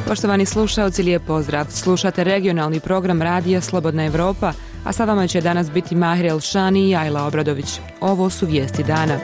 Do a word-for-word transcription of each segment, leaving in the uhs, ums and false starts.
Poštovani slušaoci, lijep pozdrav. Slušate regionalni program radija Slobodna Evropa, a sa vama će danas biti Mahir Elšani i Ajla Obradović. Ovo su vijesti dana.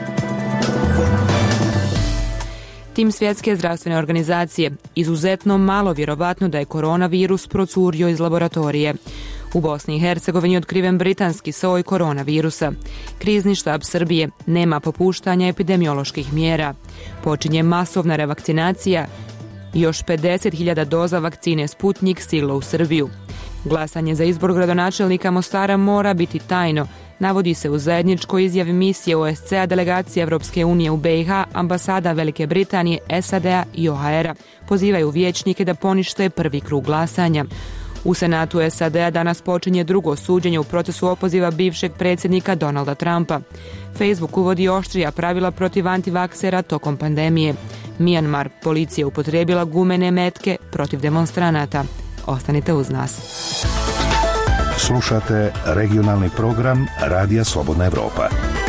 Tim Svjetske zdravstvene organizacije: izuzetno malo vjerovatno da je koronavirus procurio iz laboratorije. U Bosni i Hercegovini otkriven britanski soj koronavirusa. Krizni štab Srbije: nema popuštanja epidemioloških mjera. Počinje masovna revakcinacija. Još pedeset hiljada doza vakcine Sputnjik stiglo u Srbiju. Glasanje za izbor gradonačelnika Mostara mora biti tajno, navodi se u zajedničkoj izjavi misije O S C E-a, delegacije Evropske unije u B i H, ambasada Velike Britanije, S A D-a i O H R-a. Pozivaju vijećnike da ponište prvi krug glasanja. U Senatu S A D-a danas počinje drugo suđenje u procesu opoziva bivšeg predsjednika Donalda Trumpa. Facebook uvodi oštrija pravila protiv antivaksera tokom pandemije. Mijanmar: policija upotrijebila gumene metke protiv demonstranata. Ostanite uz nas. Slušate regionalni program Radija Slobodna Evropa.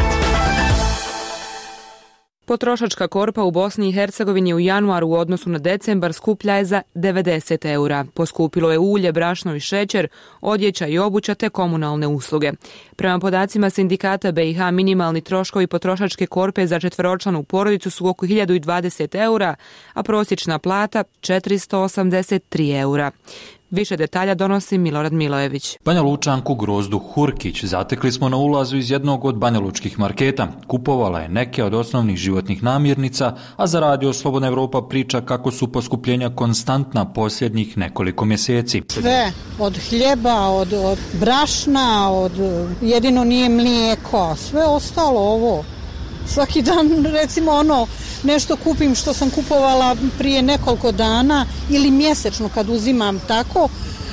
Potrošačka korpa u Bosni i Hercegovini u januaru u odnosu na decembar skuplja je za devedeset eura. Poskupilo je ulje, brašno i šećer, odjeća i obuća te komunalne usluge. Prema podacima sindikata B i H, minimalni troškovi potrošačke korpe za četveročlanu porodicu su oko hiljadu dvadeset eura, a prosječna plata četiristo osamdeset tri eura. Više detalja donosi Milorad Milojević. Banja Lučanku Grozdu Hurkić zatekli smo na ulazu iz jednog od banjalučkih marketa. Kupovala je neke od osnovnih životnih namirnica, a za Radio Slobodna Evropa priča kako su poskupljenja konstantna posljednjih nekoliko mjeseci. Sve, od hljeba, od, od brašna, od jedino nije mlijeko, sve ostalo ovo. Svaki dan, recimo ono, nešto kupim što sam kupovala prije nekoliko dana ili mjesečno kad uzimam tako,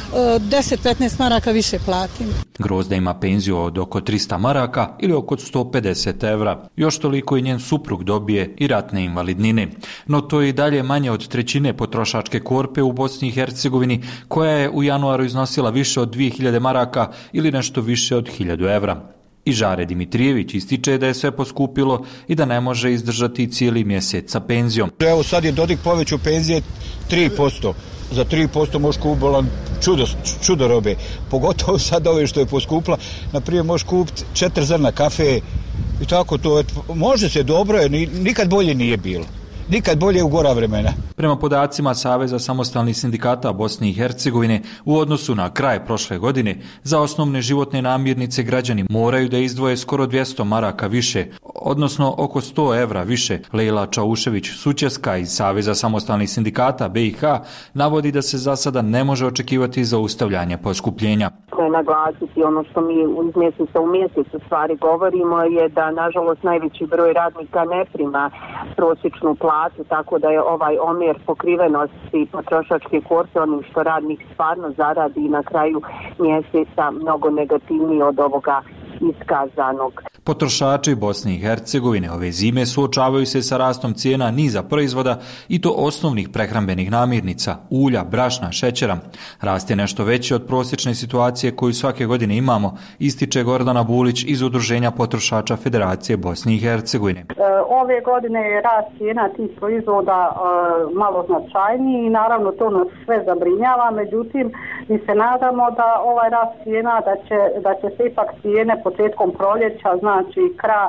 deset do petnaest maraka više platim. Grozda ima penziju od oko trista maraka ili oko sto pedeset evra. Još toliko i njen suprug dobije i ratne invalidnine. No to je i dalje manje od trećine potrošačke korpe u Bosni i Hercegovini, koja je u januaru iznosila više od dvije hiljade maraka ili nešto više od hiljadu evra. I Žare Dimitrijević ističe da je sve poskupilo i da ne može izdržati cijeli mjesec sa penzijom. Evo sad je Dodik povećao penzije tri posto. Za tri posto možeš kupiti čudo, čudo robe. Pogotovo sad ove što je poskupla. Naprimjer možeš kupiti četiri zrna kafe i tako to. Može se, dobro je, nikad bolje nije bilo. Nikad bolje u gora vremena. Prema podacima Saveza samostalnih sindikata Bosne i Hercegovine, u odnosu na kraj prošle godine, za osnovne životne namirnice građani moraju da izdvoje skoro dvjesto maraka više, odnosno oko sto evra više. Lejla Čaušević-Sučeska iz Saveza samostalnih sindikata B i H navodi da se za sada ne može očekivati zaustavljanje poskupljenja. Naglasiti ono što mi iz mjeseca u mjesec u stvari govorimo je da nažalost najveći broj radnika ne prima prosječnu platu, tako da je ovaj omjer pokrivenosti potrošačke korpe, onim što radnik stvarno zaradi i na kraju mjeseca mnogo negativniji od ovoga iskazanog. Potrošači Bosne i Hercegovine ove zime suočavaju se sa rastom cijena niza proizvoda i to osnovnih prehrambenih namirnica, ulja, brašna, šećera. Rast je nešto veći od prosječne situacije koju svake godine imamo, ističe Gordana Bulić iz Udruženja potrošača Federacije Bosne i Hercegovine. Ove godine je rast cijena tih proizvoda malo značajniji i naravno to nas sve zabrinjava, međutim mi se nadamo da ovaj rast cijena da će, da će se ipak cijene početkom proljeća, znači kraj,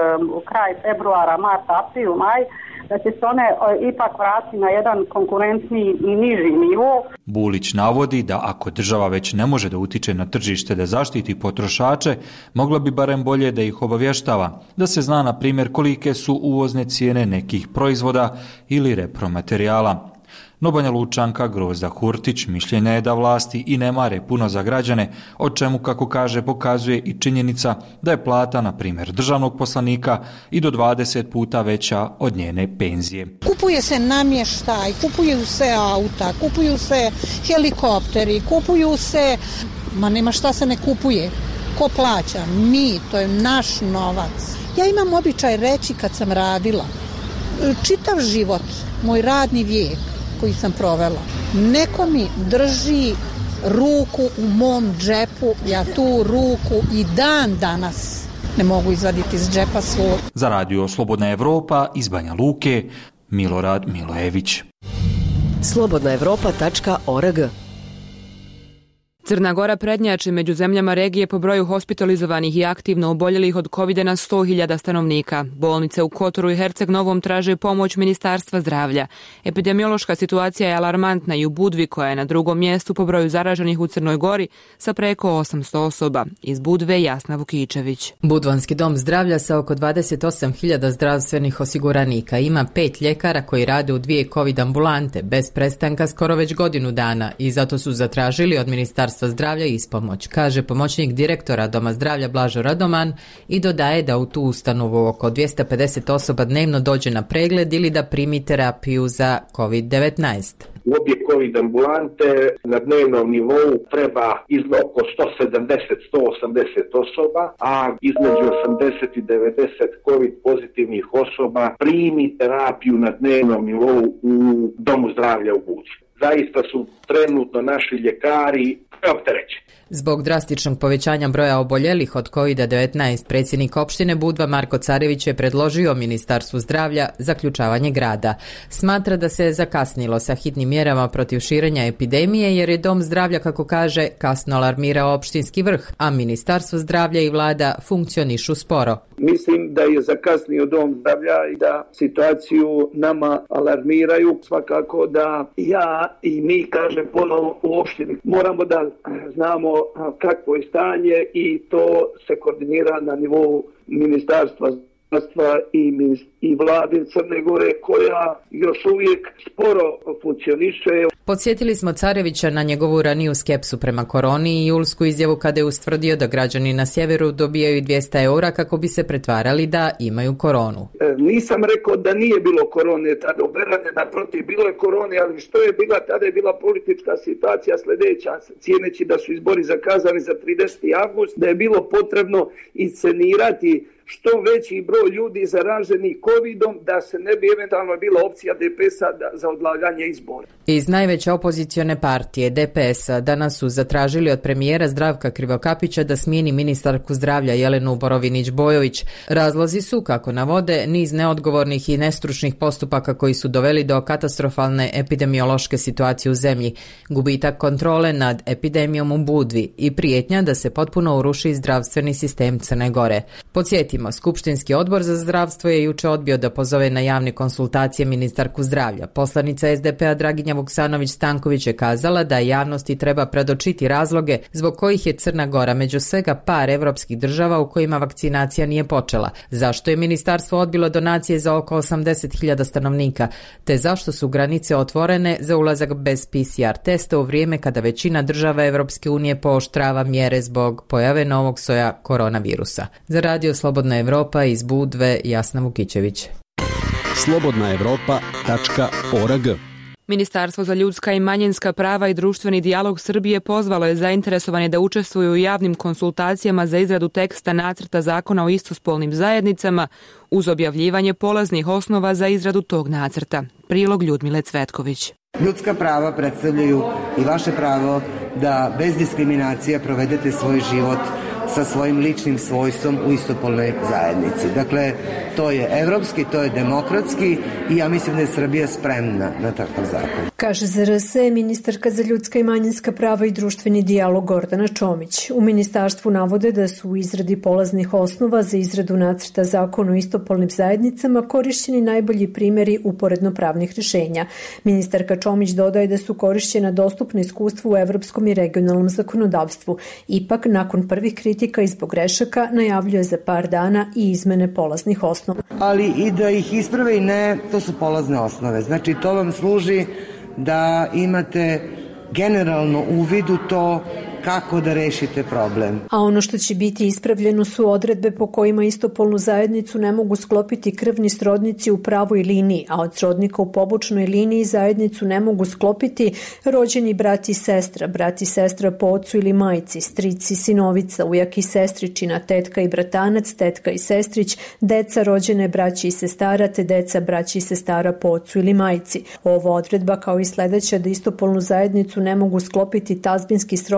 kraj februara, mart, april, maj, da će se one ipak vratiti na jedan konkurentniji i niži nivo. Bulić navodi da ako država već ne može da utiče na tržište da zaštiti potrošače, mogla bi barem bolje da ih obavještava, da se zna na primjer kolike su uvozne cijene nekih proizvoda ili repromaterijala. No Banja Lučanka Grozda Hurtić mišljenja je da vlasti i ne mare puno za građane, o čemu, kako kaže, pokazuje i činjenica da je plata, na primjer, državnog poslanika i do dvadeset puta veća od njene penzije. Kupuje se namještaj, kupuju se auta, kupuju se helikopteri, kupuju se... Ma nema šta se ne kupuje. Ko plaća? Mi, to je naš novac. Ja imam običaj reći kad sam radila, čitav život, moj radni vijek koji sam provela, neko mi drži ruku u mom džepu, ja tu ruku i dan danas ne mogu izvaditi iz džepa svog. Za Radio Slobodna Evropa iz Banja Luke, Milorad Milojević. slobodna evropa tačka org. Crna Gora prednjači među zemljama regije po broju hospitalizovanih i aktivno oboljelih od kovida na sto hiljada stanovnika. Bolnice u Kotoru i Herceg Novom traže pomoć Ministarstva zdravlja. Epidemiološka situacija je alarmantna i u Budvi, koja je na drugom mjestu po broju zaraženih u Crnoj Gori sa preko osamsto osoba. Iz Budve Jasna Vukičević. Budvanski dom zdravlja sa oko dvadeset osam hiljada zdravstvenih osiguranika ima pet ljekara koji rade u dvije covid ambulante bez prestanka skoro već godinu dana i zato su zatražili od Ministarstva zdravlja ispomoć, kaže pomoćnik direktora Doma zdravlja Blažo Radoman i dodaje da u tu ustanovu oko dvjesto pedeset osoba dnevno dođe na pregled ili da primi terapiju za kovid devetnaest. U obje covid ambulante na dnevnom nivou treba izno oko sto sedamdeset do sto osamdeset osoba, a između osamdeset i devedeset covid pozitivnih osoba primi terapiju na dnevnom nivou u Domu zdravlja u Budvi. Zaista su trenutno naši ljekari preopterećeni. Zbog drastičnog povećanja broja oboljelih od kovid devetnaest, predsjednik opštine Budva Marko Carević je predložio Ministarstvu zdravlja zaključavanje grada. Smatra da se zakasnilo sa hitnim mjerama protiv širenja epidemije jer je Dom zdravlja, kako kaže, kasno alarmirao opštinski vrh, a Ministarstvo zdravlja i vlada funkcionišu sporo. Mislim da je zakasnio Dom zdravlja i da situaciju nama alarmiraju. Svakako da ja i mi, kažem ponovo, u opštini moramo da znamo kakvo je stanje i to se koordinira na nivou Ministarstva zdravstva i, i vlade Crne Gore, koja još uvijek sporo funkcioniše. Podsjetili smo Carevića na njegovu raniju skepsu prema koroni i julsku izjavu kada je ustvrdio da građani na sjeveru dobijaju dvjesto eura kako bi se pretvarali da imaju koronu. E, nisam rekao da nije bilo korone tada uberane, naprotiv, bilo je korone, ali što je bila, tada je bila politička situacija sljedeća, cijeneći da su izbori zakazani za trideseti avgust, da je bilo potrebno iscenirati što veći broj ljudi zaraženih covidom, da se ne bi eventualno bila opcija D P S-a za odlaganje izbora. Iz najveće opozicione partije D P S-a danas su zatražili od premijera Zdravka Krivokapića da smijeni ministarku zdravlja Jelenu Borovinić-Bojović. Razlozi su, kako navode, niz neodgovornih i nestručnih postupaka koji su doveli do katastrofalne epidemiološke situacije u zemlji, gubitak kontrole nad epidemijom u Budvi i prijetnja da se potpuno uruši zdravstveni sistem Crne Gore. Podsjetimo, Skupštinski odbor za zdravstvo je juče odbio da pozove na javne konsultacije ministarku zdravlja. Poslanica S D P-a Draginja Vuksanović-Stanković je kazala da javnosti treba predočiti razloge zbog kojih je Crna Gora među svega par evropskih država u kojima vakcinacija nije počela, zašto je ministarstvo odbilo donacije za oko osamdeset hiljada stanovnika, te zašto su granice otvorene za ulazak bez P C R testa u vrijeme kada većina država Evropske unije pooštrava mjere zbog pojave novog soja koronavirusa. Za Radio Slobodna Evropa iz Budve Jasna Vukičević. slobodna evropa tačka org. Ministarstvo za ljudska i manjinska prava i društveni dijalog Srbije pozvalo je zainteresovane da učestvuju u javnim konsultacijama za izradu teksta nacrta zakona o istospolnim zajednicama uz objavljivanje polaznih osnova za izradu tog nacrta. Prilog Ljudmile Cvetković. Ljudska prava predstavljaju i vaše pravo da bez diskriminacije provedete svoj život sa svojim ličnim svojstvom u istopolnoj zajednici. Dakle, to je evropski, to je demokratski i ja mislim da je Srbija spremna na takav zakon. Kaže za R S ministarka za ljudska i manjinska prava i društveni dijalog Gordana Čomić. U ministarstvu navode da su u izradi polaznih osnova za izradu nacrta zakona o istopolnim zajednicama korišćeni najbolji primjeri uporedno pravnih rješenja. Ministarka Čomić dodaje da su korišćena dostupna iskustva u evropskom i regionalnom zakonodavstvu. Ipak, nakon prvih kritika i zbog grešaka, najavljuje za par dana i izmene polaznih osnova. Ali i da ih isprave i ne, to su polazne osnove. Znači, to vam služi da imate generalno uvid u to kako da rešite problem. A ono što će biti ispravljeno su odredbe po kojima istopolnu zajednicu ne mogu sklopiti krvni srodnici u pravoj liniji, a od srodnika u pobočnoj liniji zajednicu ne mogu sklopiti rođeni brat i sestra, brat i sestra po ocu ili majci, stric i sinovica, ujak i sestričina, tetka i bratanac, tetka i sestrić, deca rođene braći i sestara, te deca braći i sestara po ocu ili majci. Ova odredba, kao i sledeća da istopolnu zajednicu ne mogu sklopiti tazbinski srodnici u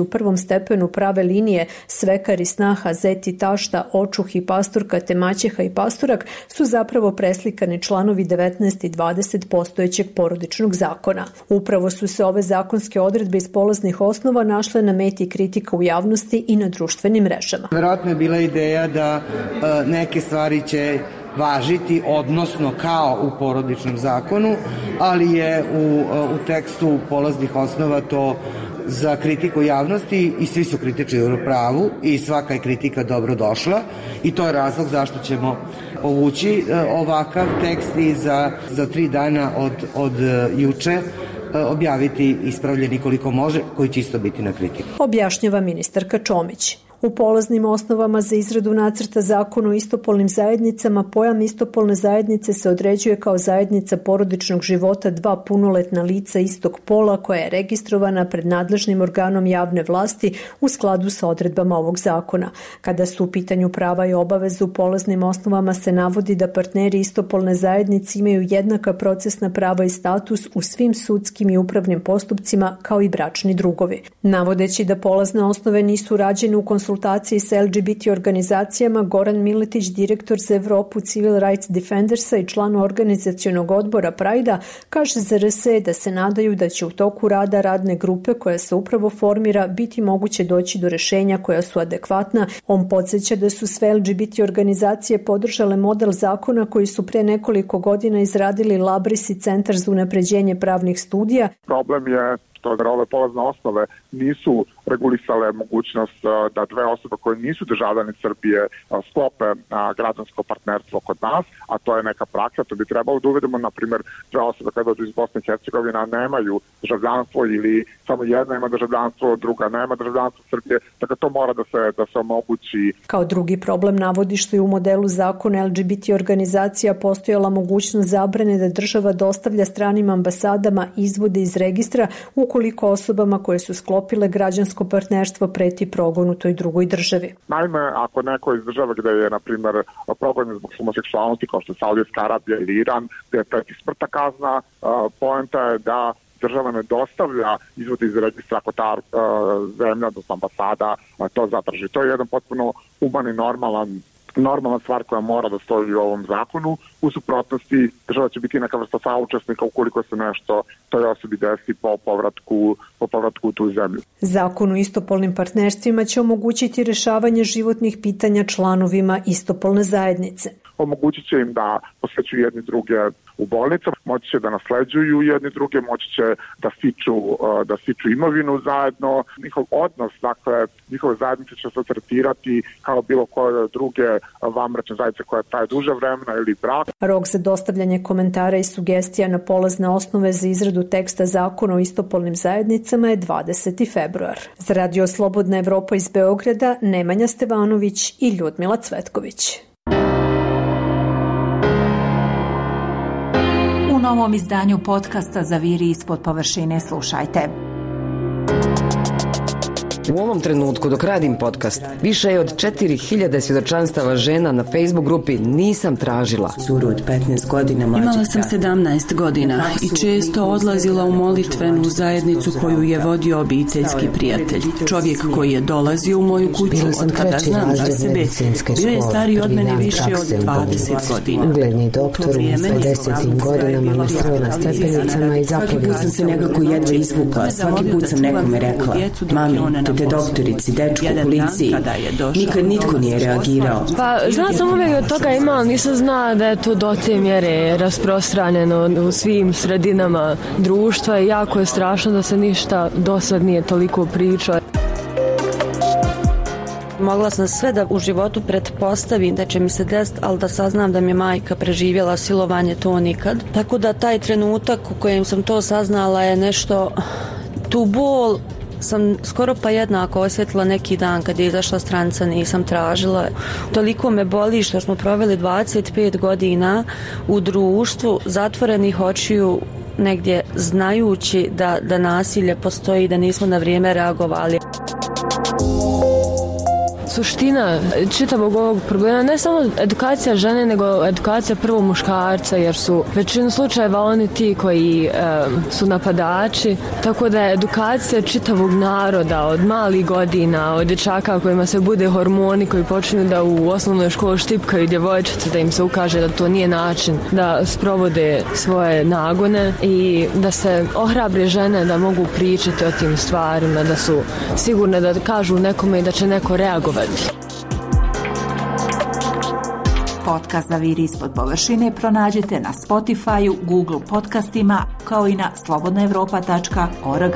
u prvom stepenu prave linije svekar i snaha, zet i tašta, očuh i pasturka te maćeha i pasturak su zapravo preslikani članovi devetnaest i dvadeset postojećeg porodičnog zakona. Upravo su se ove zakonske odredbe iz polaznih osnova našle na meti kritika u javnosti i na društvenim mrežama. Verovatno je bila ideja da e, neke stvari će važiti, odnosno kao u porodičnom zakonu, ali je u, u tekstu polaznih osnova to za kritiku javnosti i svi su kritičari u pravu i svaka je kritika dobro došla i to je razlog zašto ćemo povući ovakav tekst i za, za tri dana od, od juče objaviti ispravljeni koliko može, koji će isto biti na kritiku. Objašnjava ministarka Čomić. U polaznim osnovama za izradu nacrta zakona o istopolnim zajednicama pojam istopolne zajednice se određuje kao zajednica porodičnog života dva punoletna lica istog pola koja je registrovana pred nadležnim organom javne vlasti u skladu sa odredbama ovog zakona. Kada su u pitanju prava i obaveze u polaznim osnovama se navodi da partneri istopolne zajednice imaju jednaka procesna prava i status u svim sudskim i upravnim postupcima kao i bračni drugovi. Navodeći da polazne osnove nisu rađene u konsultaciji sa L G B T organizacijama, Goran Miletić, direktor za Evropu Civil Rights Defendersa i član organizacionog odbora Prajda, kaže za R S E da se nadaju da će u toku rada radne grupe koja se upravo formira biti moguće doći do rešenja koja su adekvatna. On podsjeća da su sve L G B T organizacije podržale model zakona koji su pre nekoliko godina izradili Labris i Centar za unapređenje pravnih studija. Problem je to da ove polazne osnove nisu regulisale mogućnost da dve osobe koje nisu državljani Srbije sklope građansko partnerstvo kod nas, a to je neka praksa. To bi trebalo da uvedemo, na primjer, dve osobe kada dođu iz Bosne i Hercegovine nemaju državljanstvo ili samo jedna ima državljanstvo, druga nema državljanstvo Srbije, tako to mora da se, da se omogući. Kao drugi problem navodi što je u modelu zakona L G B T organizacija postojala mogućnost zabrane da država dostavlja stranim ambasadama izvode iz registra ukoliko osobama koje su sklopile građansko partnerstvo preti progon u toj drugoj državi. Naime, ako neko iz države gde je, na primjer, progon zbog homoseksualnosti, kao što je Saudijska Arabija ili Iran, gde je preti smrtna kazna, poenta je da država ne dostavlja izvode iz registra ako ta zemlja, odnosno ambasada, to zatraži. To je jedan potpuno human i normalan normalna stvar koja mora da stoji u ovom zakonu. U suprotnosti država će biti neka vrsta saučesnika ukoliko se nešto toj osobi desi po povratku, po povratku u tu zemlju. Zakon o istopolnim partnerstvima će omogućiti rešavanje životnih pitanja članovima istopolne zajednice. Omogućit će im da posvećuju jedni druge u bolnicama, moći će da nasleđuju jedni druge, moći će da stiču, da stiču imovinu zajedno. Njihov odnos, dakle, njihove zajednice će se tretirati kao bilo koje druge vanbračne zajednice koja traje duže vremena ili brak. Rok za dostavljanje komentara i sugestija na polazne osnove za izradu teksta zakona o istopolnim zajednicama je dvadeseti februar. Za Radio Slobodna Evropa iz Beograda, Nemanja Stevanović i Ljudmila Cvetković. U novom izdanju podcasta Zaviri ispod površine slušajte. U ovom trenutku dok radim podcast, više je od četiri hiljade svjedočanstava žena na Facebook grupi Nisam tražila. Curu od petnaest godina mlađe. Imala sam sedamnaest godina i često odlazila u molitvenu zajednicu koju je vodio obiteljski prijatelj. Čovjek koji je dolazio u moju kuću od kada znam za sebe, bio je stariji od mene više od dvadeset godina. Ugledni doktor u pedesetim godinama me sreo na stepenicama i zapovjela. Svaki put sam se nekako jedva izvukla, svaki put sam nekome rekla, mami, te doktorici, dečku, policiji. Nikad nitko nije reagirao. Pa, znala sam uvijek od toga ima, ali nisam znala da je to do te mjere rasprostranjeno u svim sredinama društva i jako je strašno da se ništa do sad nije toliko pričalo. Mogla sam sve da u životu pretpostavim da će mi se desiti, ali da saznam da mi je majka preživjela silovanje, to nikad. Tako da taj trenutak u kojem sam to saznala je nešto, tu bol sam skoro pa jednako osjetila neki dan kad je izašla stranica Nisam tražila. Toliko me boli što smo proveli dvadeset pet godina u društvu zatvorenih očiju, negdje znajući da, da nasilje postoji i da nismo na vrijeme reagovali. suština čitavog ovog problema, ne samo edukacija žene, nego edukacija prvo muškarca, jer su većinu slučajeva oni ti koji e, su napadači, tako da je edukacija čitavog naroda od malih godina, od dječaka kojima se bude hormoni, koji počinju da u osnovnoj školi štipkaju djevojčice, da im se ukaže da to nije način da sprovode svoje nagone i da se ohrabre žene da mogu pričati o tim stvarima, da su sigurne da kažu nekome i da će neko reagovati. Podcast Zaviri ispod površine pronađite na Spotify-u, Google podcastima kao i na slobodna evropa tačka org.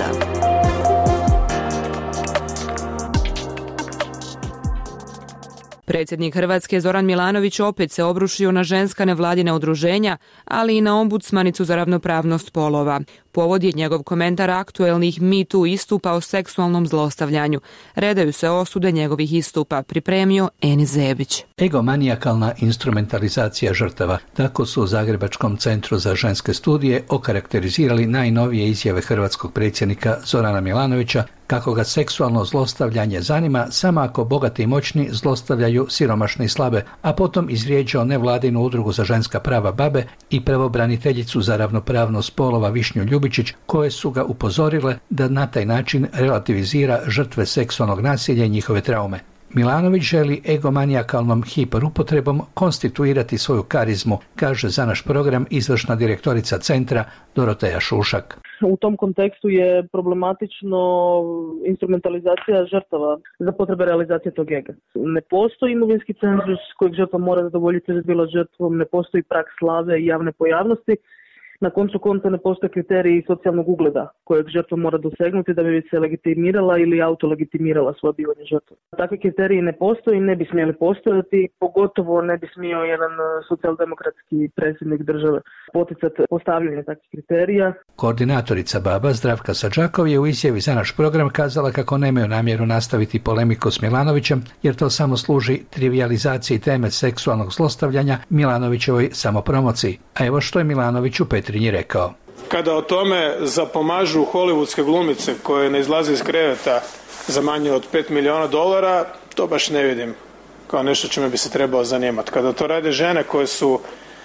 Predsjednik Hrvatske Zoran Milanović opet se obrušio na ženska nevladina udruženja, ali i na ombudsmanicu za ravnopravnost spolova. Povod je njegov komentar aktuelnih Me Too istupa o seksualnom zlostavljanju. Redaju se osude njegovih istupa, pripremio Enis Zebić. Egomanijakalna instrumentalizacija žrtava. Tako su u Zagrebačkom centru za ženske studije okarakterizirali najnovije izjave hrvatskog predsjednika Zorana Milanovića, kako ga seksualno zlostavljanje zanima samo ako bogati i moćni zlostavljaju siromašne i slabe, a potom izvrijeđao nevladinu udrugu za ženska prava BaBe i pravobraniteljicu za ravnopravnost spolova Višnju Ljubičić, koje su ga upozorile da na taj način relativizira žrtve seksualnog nasilja i njihove traume. Milanović želi egomanijakalnom hiperupotrebom konstituirati svoju karizmu, kaže za naš program izvršna direktorica centra Doroteja Šušak. U tom kontekstu je problematično instrumentalizacija žrtava za potrebe realizacije tog ega. Ne postoji imovinski cenzus kojeg žrtva mora zadovoljiti da bila žrtvom, ne postoji prag slave i javne pojavnosti. Na koncu konca ne postoje kriteriji socijalnog ugleda kojeg žrtva mora dosegnuti da bi se legitimirala ili autolegitimirala svoje bivanje žrtve. Takvi kriteriji ne postoje i ne bi smjeli postojati, pogotovo ne bi smio jedan socijaldemokratski predsjednik države poticati postavljanje takvih kriterija. Koordinatorica BaBa Zdravka Sađakov je u izjavi za naš program kazala kako nemaju namjeru nastaviti polemiku s Milanovićem, jer to samo služi trivijalizaciji teme seksualnog zlostavljanja Milanovićevoj samopromociji. A evo što je Milanović u Petrinji rekao. Kada o tome zapomažu hollywoodske glumice koje ne izlaze iz kreveta za manje od pet milijuna dolara, to baš ne vidim kao nešto čime bi se trebao zanimati. Kada to rade žene koje su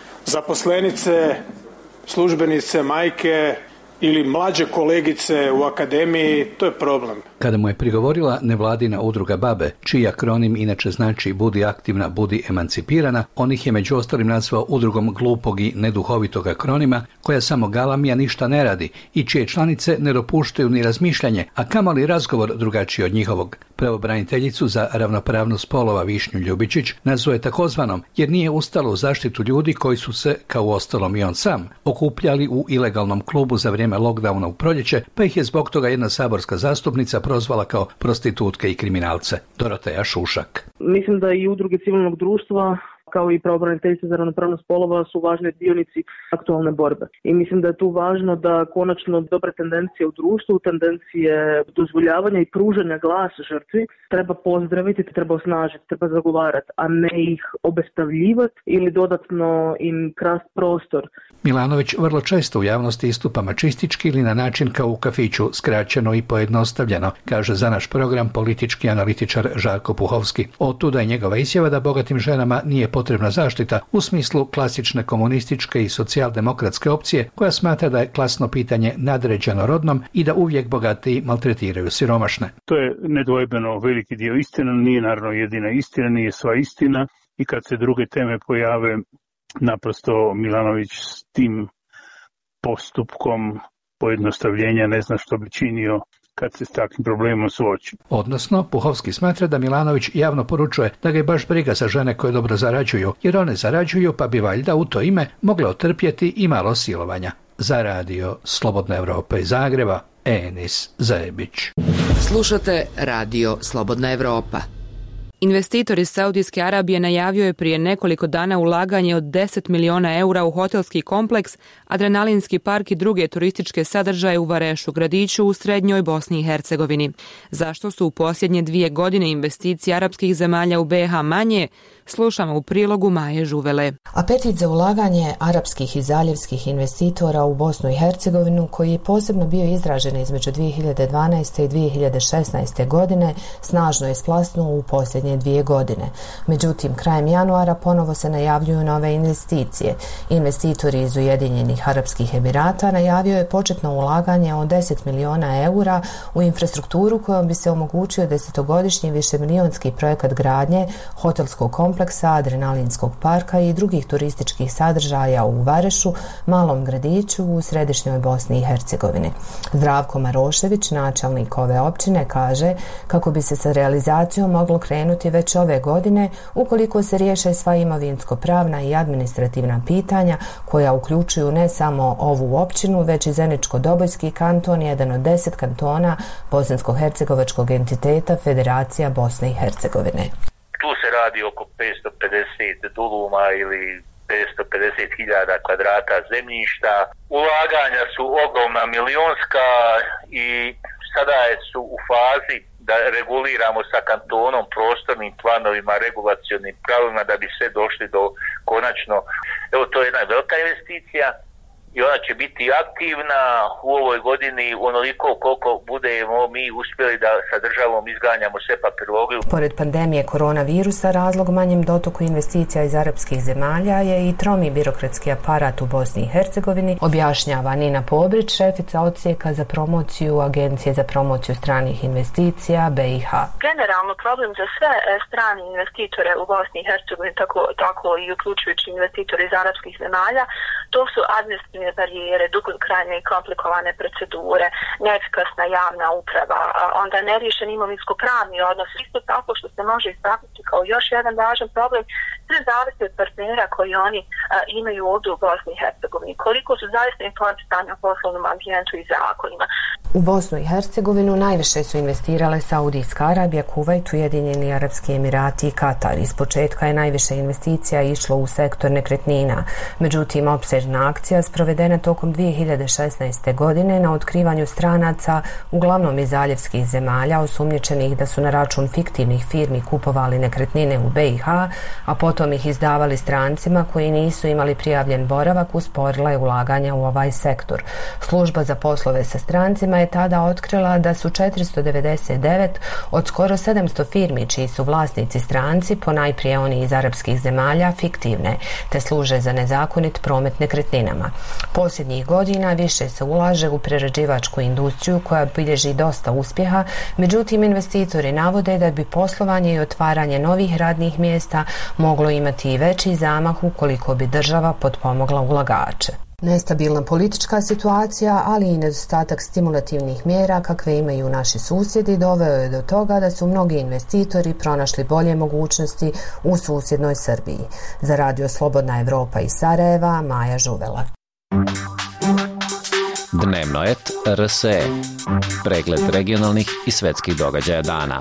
zaposlenice, službenice, majke ili mlađe kolegice u akademiji, to je problem. Kada mu je prigovorila nevladina udruga BaBe, čiji akronim inače znači budi aktivna, budi emancipirana, on ih je među ostalim nazvao udrugom glupog i neduhovitog akronima, koja samo galamija ništa ne radi i čije članice ne dopuštaju ni razmišljanje, a kamoli razgovor drugačiji od njihovog. Pravobraniteljicu za ravnopravnost spolova Višnju Ljubičić nazvao je takozvanom, jer nije ustalo u zaštitu ljudi koji su se, kao uostalom i on sam, okupljali u ilegalnom klubu za vrijeme lockdowna u proljeće, pa ih je zbog toga jedna saborska zastupnica prozvala kao prostitutke i kriminalce. Doroteja Šušak. Mislim da i udruge civilnog društva kao i pravobraniteljice za ravnopravnost spolova su važni dionici aktualne borbe. I mislim da je tu važno da konačno dobre tendencije u društvu, tendencije dozvoljavanja i pružanja glasa žrtvi treba pozdraviti, treba osnažiti, treba zagovarati, a ne ih obespravljivati ili dodatno im krasti prostor. Milanović vrlo često u javnosti istupa mačistički ili na način kao u kafiću, skraćeno i pojednostavljeno, kaže za naš program politički analitičar Žarko Puhovski. Otuda je njegova izjava da bogatim ženama nije potrebna zaštita u smislu klasične komunističke i socijaldemokratske opcije koja smatra da je klasno pitanje nadređeno rodnom i da uvijek bogatiji maltretiraju siromašne. To je nedvojbeno veliki dio istina, nije naravno jedina istina, nije sva istina i kad se druge teme pojave, naprosto Milanović s tim postupkom pojednostavljenja ne zna što bi činio kad se s takvim problemom suoči. Odnosno, Puhovski smatra da Milanović javno poručuje da ga je baš briga za žene koje dobro zarađuju, jer one zarađuju pa bi valjda u to ime mogle otrpjeti i malo silovanja. Za radio Slobodna Evropa iz Zagreba, Enis Zebić. Slušate Radio Slobodna Evropa. Investitor iz Saudijske Arabije najavio je prije nekoliko dana ulaganje od deset miliona eura u hotelski kompleks, adrenalinski park i druge turističke sadržaje u Varešu, gradiću u srednjoj Bosni i Hercegovini. Zašto su u posljednje dvije godine investicije arapskih zemalja u be ha manje? Slušamo u prilogu Maje Žuvele. Apetit za ulaganje arapskih i zaljevskih investitora u Bosnu i Hercegovinu, koji je posebno bio izražen između dvije hiljade dvanaeste i dvije hiljade šesnaeste godine, snažno je splasnuo u posljednje posljednje dvije godine. Međutim, krajem januara ponovo se najavljuju nove investicije. Investitori iz Ujedinjenih Arapskih Emirata najavio je početno ulaganje od deset miliona eura u infrastrukturu kojom bi se omogućio desetogodišnji višemilijonski projekat gradnje hotelskog kompleksa, adrenalinskog parka i drugih turističkih sadržaja u Varešu, malom gradiću u središnjoj Bosni i Hercegovini. Zdravko Marošević, načelnik ove općine, kaže kako bi se sa realizacijom moglo krenuti već ove godine ukoliko se riješe sva imovinsko-pravna i administrativna pitanja koja uključuju ne samo ovu općinu, već i Zeničko-Dobojski kanton, jedan od deset kantona bosansko-hercegovačkog entiteta Federacija Bosne i Hercegovine. Tu se radi oko petsto pedeset duluma ili petsto pedeset hiljada kvadrata zemljišta. Ulaganja su ogromna, milionska, i sada su u fazi da reguliramo sa kantonom, prostornim planovima, regulacionim pravilima da bi sve došli do konačno. Evo, to je jedna velika investicija i ona će biti aktivna u ovoj godini onoliko koliko budemo mi uspjeli da sa državom izganjamo sve papirologiju. Pored pandemije koronavirusa, razlog manjem dotoku investicija iz arapskih zemalja je i tromi birokratski aparat u Bosni i Hercegovini, objašnjava Nina Pobrić, šefica odsjeka za promociju Agencije za promociju stranih investicija B i H. Generalno problem za sve strane investitore u Bosni i Hercegovini, tako, tako i uključujući investitore iz arapskih zemalja, to su administrativne barijere, dugotrajne i komplikovane procedure, neefikasna javna uprava, onda neriješen imovinsko-pravni odnos. Isto tako što se može istaknuti kao još jedan važan problem, sve zavisi od partnera koji oni a, imaju ovdje u Bosni i Hercegovini. Koliko su zaista informisani o poslovnom ambijentu i zakonima. U Bosnu i Hercegovinu najviše su investirale Saudijska Arabija, Kuvajt, Ujedinjeni Arapski Emirati i Katar. Iz početka je najviše investicija išlo u sektor nekretnina. Međutim, opsežna akcija sprovedena tokom dvije hiljade šesnaeste. godine na otkrivanju stranaca, uglavnom iz zaljevskih zemalja, osumnjičenih da su na račun fiktivnih firmi kupovali nekretnine u B i H, a potom ih izdavali strancima koji nisu imali prijavljen boravak, usporila je ulaganja u ovaj sektor. Služba za poslove sa strancima je tada otkrila da su četiristo devedeset devet od skoro sedamsto firmi čiji su vlasnici stranci, ponajprije oni iz arapskih zemalja, fiktivne, te služe za nezakonit promet nekretninama. Posljednjih godina više se ulaže u prerađivačku industriju koja bilježi dosta uspjeha, međutim investitori navode da bi poslovanje i otvaranje novih radnih mjesta moglo imati i veći zamah ukoliko bi država potpomogla ulagače. Nestabilna politička situacija, ali i nedostatak stimulativnih mjera kakve imaju naši susjedi doveo je do toga da su mnogi investitori pronašli bolje mogućnosti u susjednoj Srbiji. Za Radio Slobodna Evropa iz Sarajeva, Maja Žuvela. Dnevnoet R S E. Pregled regionalnih i svetskih događaja dana.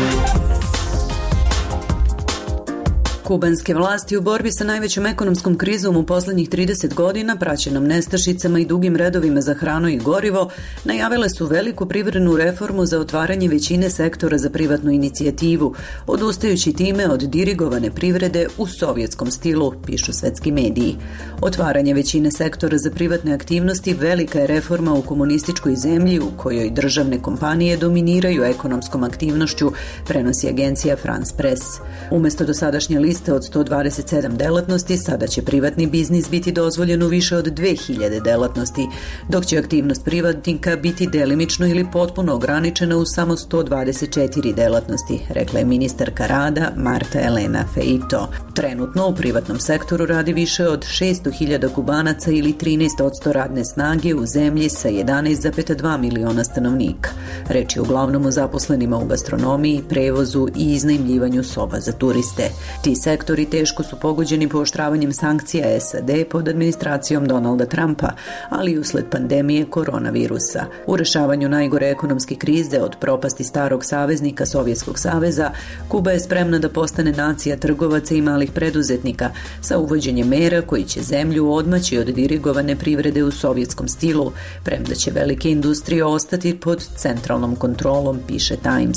Kubanske vlasti u borbi sa najvećom ekonomskom krizom u posljednjih trideset godina, praćenom nestašicama i dugim redovima za hranu i gorivo, najavile su veliku privrednu reformu za otvaranje većine sektora za privatnu inicijativu, odustajući time od dirigovane privrede u sovjetskom stilu, pišu svetski mediji. Otvaranje većine sektora za privatne aktivnosti velika je reforma u komunističkoj zemlji u kojoj državne kompanije dominiraju ekonomskom aktivnošću, prenosi agencija France Press. Umjesto dosadašnje liste od sto dvadeset sedam delatnosti, sada će privatni biznis biti dozvoljen u više od dvije hiljade delatnosti, dok će aktivnost privatnika biti delimično ili potpuno ograničena u samo sto dvadeset četiri delatnosti, rekla je ministarka rada Marta Elena Feito. Trenutno u privatnom sektoru radi više od šesto hiljada Kubanaca ili trinaest posto radne snage u zemlji sa jedanaest zarez dva miliona stanovnika. Reč je uglavnom o zaposlenima u gastronomiji, prevozu i iznajmljivanju soba za turiste. Ti sektori teško su pogođeni pooštravanjem sankcija S A D pod administracijom Donalda Trumpa, ali i usled pandemije koronavirusa. U rešavanju najgore ekonomske krize od propasti starog saveznika Sovjetskog saveza, Kuba je spremna da postane nacija trgovaca i malih preduzetnika sa uvođenjem mera koji će zemlju odmaći od dirigovane privrede u sovjetskom stilu, premda će velike industrije ostati pod centralnom kontrolom, piše Times.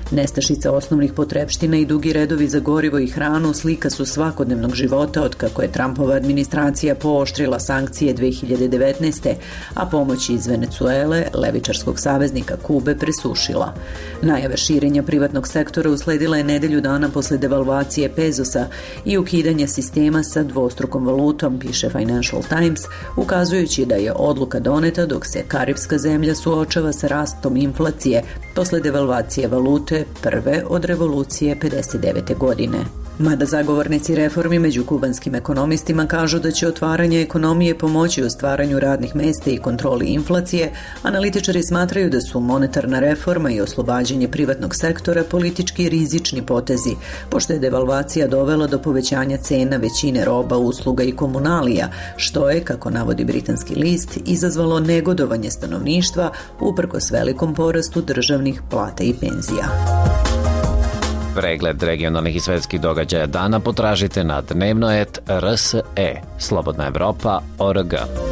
Nestašica osnovnih potrepština i dugi redovi za gorivo i hranu slika su svakodnevnog života od kako je Trumpova administracija pooštrila sankcije dve hiljade devetnaeste. a pomoć iz Venecuele, levičarskog saveznika Kube, presušila. Najave širenja privatnog sektora usledila je nedelju dana posle devalvacije pezosa i ukidanja sistema sa dvostrukom valutom, piše Financial Times, ukazujući da je odluka doneta dok se karipska zemlja suočava sa rastom inflacije posle devalvacije valute prve od revolucije pedeset devete godine. Mada zagovornici reformi među kubanskim ekonomistima kažu da će otvaranje ekonomije pomoći u stvaranju radnih mesta i kontroli inflacije, analitičari smatraju da su monetarna reforma i oslobađanje privatnog sektora politički rizični potezi, pošto je devalvacija dovela do povećanja cena većine roba, usluga i komunalija, što je, kako navodi britanski list, izazvalo negodovanje stanovništva uprkos velikom porastu državnih plata i penzija. Pregled regionalnih i svetskih događaja dana potražite na dnevno et er es e, slobodna evropa tačka org.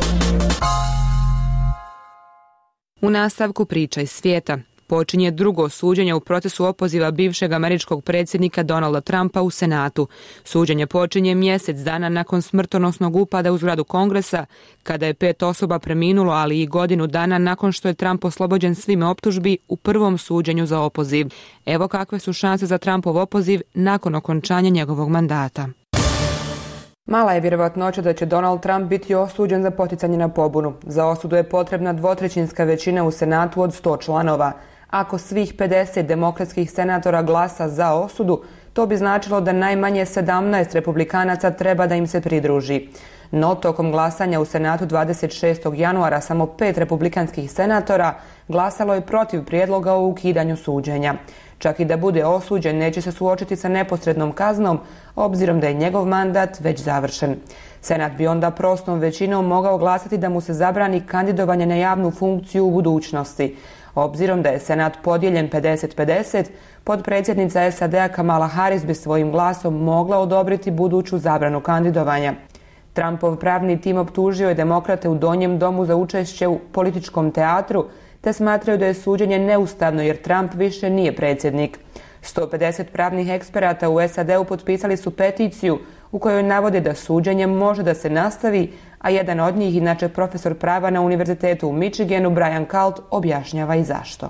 U nastavku priča iz svijeta počinje drugo suđenje u procesu opoziva bivšeg američkog predsjednika Donalda Trumpa u Senatu. Suđenje počinje mjesec dana nakon smrtonosnog upada u zgradu Kongresa, kada je pet osoba preminulo, ali i godinu dana nakon što je Trump oslobođen svime optužbi u prvom suđenju za opoziv. Evo kakve su šanse za Trumpov opoziv nakon okončanja njegovog mandata. Mala je vjerovatnoća da će Donald Trump biti osuđen za poticanje na pobunu. Za osudu je potrebna dvotrećinska većina u Senatu od sto članova. Ako svih pedeset demokratskih senatora glasa za osudu, to bi značilo da najmanje sedamnaest republikanaca treba da im se pridruži. No, tokom glasanja u Senatu dvadeset šestog januara samo pet republikanskih senatora glasalo je protiv prijedloga o ukidanju suđenja. Čak i da bude osuđen, neće se suočiti sa neposrednom kaznom, obzirom da je njegov mandat već završen. Senat bi onda prostom većinom mogao glasati da mu se zabrani kandidovanje na javnu funkciju u budućnosti. Obzirom da je Senat podijeljen pedeset pedeset, potpredsjednica es a de a Kamala Harris bi svojim glasom mogla odobriti buduću zabranu kandidovanja. Trumpov pravni tim optužio je demokrate u Donjem domu za učešće u političkom teatru, te smatraju da je suđenje neustavno jer Trump više nije predsjednik. sto pedeset pravnih eksperata u es a de u potpisali su peticiju u kojoj navode da suđenje može da se nastavi, a jedan od njih, inače profesor prava na Univerzitetu u Michiganu, Brian Kalt, objašnjava i zašto.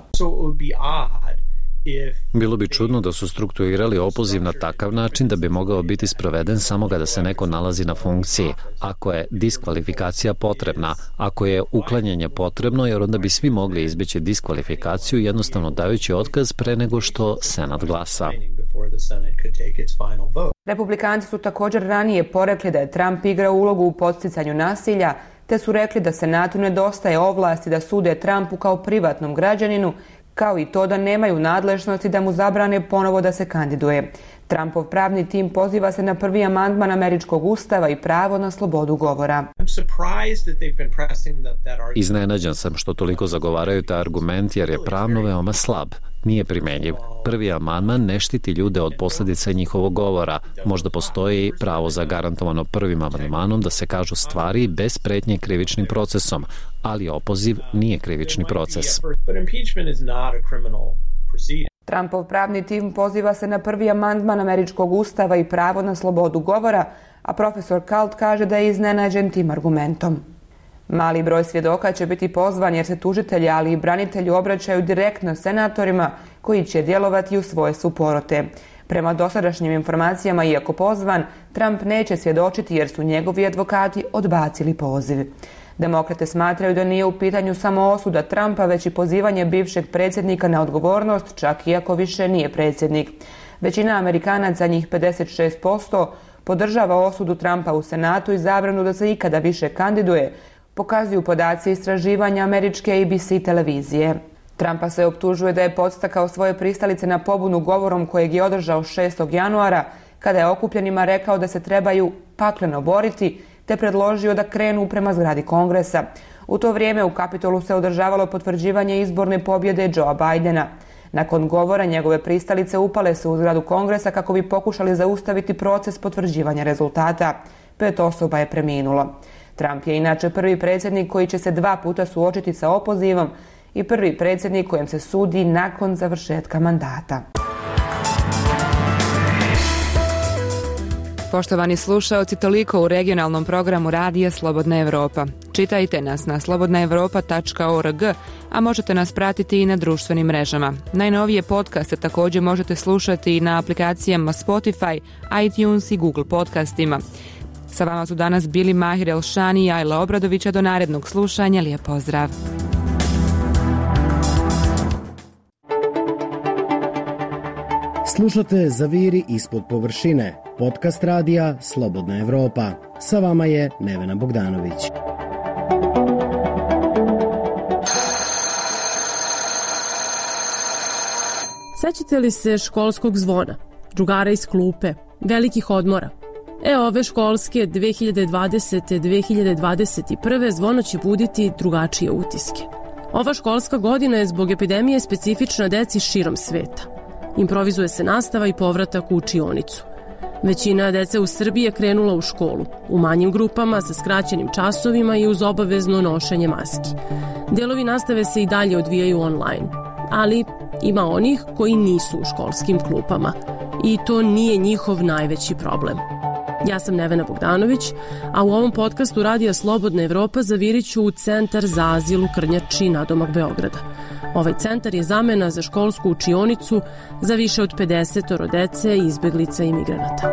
Bilo bi čudno da su strukturirali opoziv na takav način da bi mogao biti sproveden samo kada se neko nalazi na funkciji, ako je diskvalifikacija potrebna, ako je uklanjanje potrebno, jer onda bi svi mogli izbeći diskvalifikaciju jednostavno dajući otkaz pre nego što Senat glasa. Republikanci su također ranije porekli da je Trump igrao ulogu u podsticanju nasilja, te su rekli da Senatu nedostaje ovlasti da sude Trumpu kao privatnom građaninu, kao i to da nemaju nadležnosti da mu zabrane ponovo da se kandiduje. Trumpov pravni tim poziva se na prvi amandman američkog ustava i pravo na slobodu govora. Iznenađen sam što toliko zagovaraju taj argument jer je pravno veoma slab. Nije primenjiv. Prvi amandman ne štiti ljude od posljedica njihovog govora. Možda postoji pravo zagarantovano prvim amandmanom da se kažu stvari bez pretnje krivičnim procesom, ali opoziv nije krivični proces. Trumpov pravni tim poziva se na prvi amandman američkog ustava i pravo na slobodu govora, a profesor Kalt kaže da je iznenađen tim argumentom. Mali broj svjedoka će biti pozvan jer se tužitelji, ali i branitelji obraćaju direktno senatorima koji će djelovati u svojstvu porote. Prema dosadašnjim informacijama, iako pozvan, Trump neće svjedočiti jer su njegovi advokati odbacili poziv. Demokrate smatraju da nije u pitanju samo osuda Trumpa, već i pozivanje bivšeg predsjednika na odgovornost, čak iako više nije predsjednik. Većina Amerikanaca, njih pedeset šest posto, podržava osudu Trumpa u Senatu i zabranu da se ikada više kandiduje, pokazuju podaci istraživanja američke A B C televizije. Trumpa se optužuje da je podstakao svoje pristalice na pobunu govorom kojeg je održao šestog januara, kada je okupljenima rekao da se trebaju pakleno boriti, te predložio da krenu prema zgradi Kongresa. U to vrijeme u Kapitolu se održavalo potvrđivanje izborne pobjede Joea Bidena. Nakon govora njegove pristalice upale se u zgradu Kongresa kako bi pokušali zaustaviti proces potvrđivanja rezultata. Pet osoba je preminulo. Trump je inače prvi predsjednik koji će se dva puta suočiti sa opozivom i prvi predsjednik kojem se sudi nakon završetka mandata. Poštovani slušaoci, toliko u regionalnom programu Radija Slobodna Evropa. Čitajte nas na slobodna evropa tačka org, a možete nas pratiti i na društvenim mrežama. Najnovije podcaste također možete slušati i na aplikacijama Spotify, iTunes i Google podcastima. Sa vama su danas bili Mahir Elšani i Ajla Obradovića. Do narednog slušanja, lijep pozdrav. Slušate Zaviri ispod površine, podcast radija Slobodna Evropa. Sa vama je Nevena Bogdanović. Sećate li se školskog zvona, drugara iz klupe, velikih odmora? E, ove školske dve hiljade dvadesete. dve hiljade dvadeset prve. zvono će buditi drugačije utiske. Ova školska godina je zbog epidemije specifična deci širom sveta. Improvizuje se nastava i povratak u učionicu. Većina dece u Srbiji je krenula u školu, u manjim grupama, sa skraćenim časovima i uz obavezno nošenje maski. Delovi nastave se i dalje odvijaju online, ali ima onih koji nisu u školskim klupama i to nije njihov najveći problem. Ja sam Nevena Bogdanović, a u ovom podcastu Radija Slobodna Evropa zavirit ću u Centar za azil u Krnjači, nadomak Beograda. Ovaj centar je zamena za školsku učionicu za više od pedeset dece, izbeglica i migranata.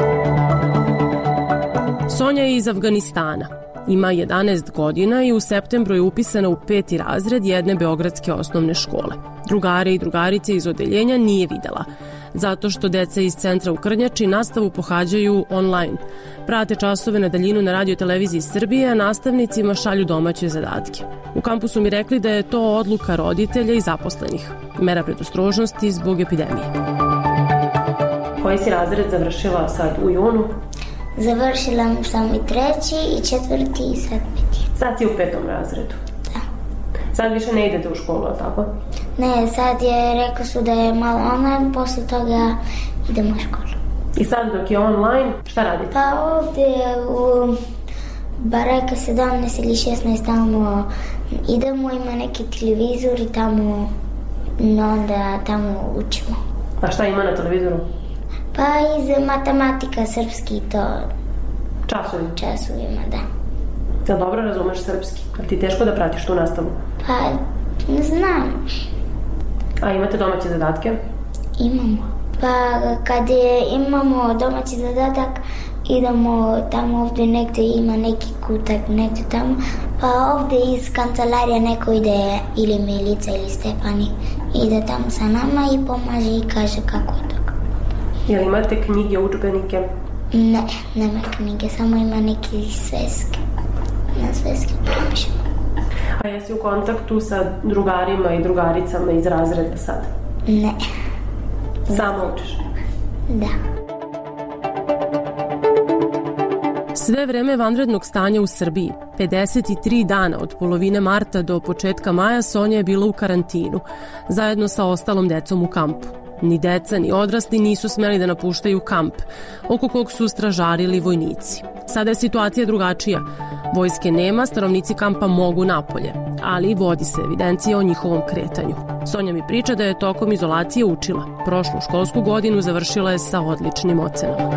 Sonja je iz Afganistana. Ima jedanaest godina i u septembru je upisana u peti razred jedne beogradske osnovne škole. Drugare i drugarice iz odeljenja nije videla, zato što deca iz centra u Krnjači nastavu pohađaju online. Prate časove na daljinu na Radio Televiziji Srbije, a nastavnicima šalju domaće zadatke. U kampusu mi rekli da je to odluka roditelja i zaposlenih. Mera predostrožnosti zbog epidemije. Koji si razred završila sad u junu? Završila sam i treći, i četvrti, i sad peti. Sad si u petom razredu? Da. Sad više ne idete u školu, ali tako? Ne, sad je rekao su da je malo online, posle toga idemo u školu. I sad dok je online, šta radite? Pa ovdje u Bareka sedamnaest ili šesnaest tamo idemo, ima neki televizor i tamo, onda tamo učimo. A šta ima na televizoru? Pa iz matematika, srpski i to. Časovi? Časovima, da. Jel dobro razumeš srpski? Ali ti teško da pratiš tu nastavu? Pa, ne znam. A imate domaće zadatke? Imamo. Pa kad je, imamo domaći zadatak, idemo tamo ovdje negdje, ima neki kutak negdje tamo, pa ovdje iz kancelarija neko ide, ili Milica ili Stefani, ide tamo sa nama i pomaže i kaže kako je to. Jel imate knjige, udžbenike? Ne, nema knjige, samo ima neke sveske. Na sveske pišemo. A jesi u kontaktu sa drugarima i drugaricama iz razreda sad? Ne. Samo učiš? Da. Sve vreme vanrednog stanja u Srbiji, pedeset tri dana od polovine marta do početka maja, Sonja je bila u karantinu, zajedno sa ostalom decom u kampu. Ni deca, ni odrasli nisu smeli da napuštaju kamp, oko kog su stražarili vojnici. Sada je situacija drugačija. Vojske nema, stanovnici kampa mogu napolje, ali vodi se evidencija o njihovom kretanju. Sonja mi priča da je tokom izolacije učila. Prošlu školsku godinu završila je sa odličnim ocenama.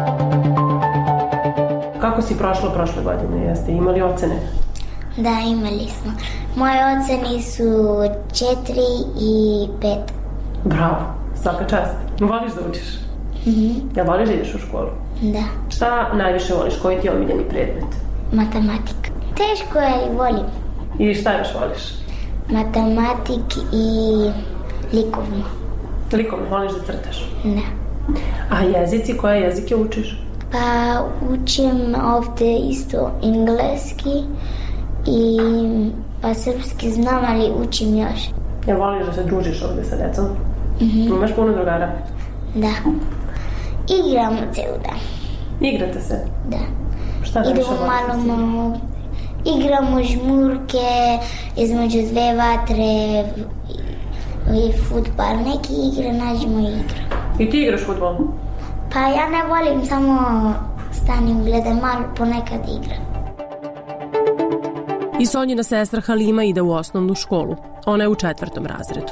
Kako si prošla prošle godine? Jeste imali ocene? Da, imali smo. Moje ocene su četiri i pet. Bravo, svaka čast. Voliš da učiš? Mhm. Ja voliš da ideš u školu? Da. Šta najviše voliš? Koji ti je omiljeni predmet? Matematika. Teško je, ali volim. I šta još voliš? Matematik i likovno. Likovno, voliš da crtaš? Da. A jezici, koje jezike učiš? Pa učim ovdje isto engleski i pa srpski znam, ali učim još. Ja voliš da se družiš ovdje sa decom? Mhm. Imaš puno drugara? Da. Igramo celu dan. Igrate se? Da. Šta da više idemo volite? malo, malo, igramo žmurke, između dve vatre i fudbal. Neki igre nađemo i igramo. I ti igraš fudbal? Pa ja ne volim, samo stanim, gledam malo, ponekad igram. I Sonjina sestra Halima ide u osnovnu školu. Ona je u četvrtom razredu.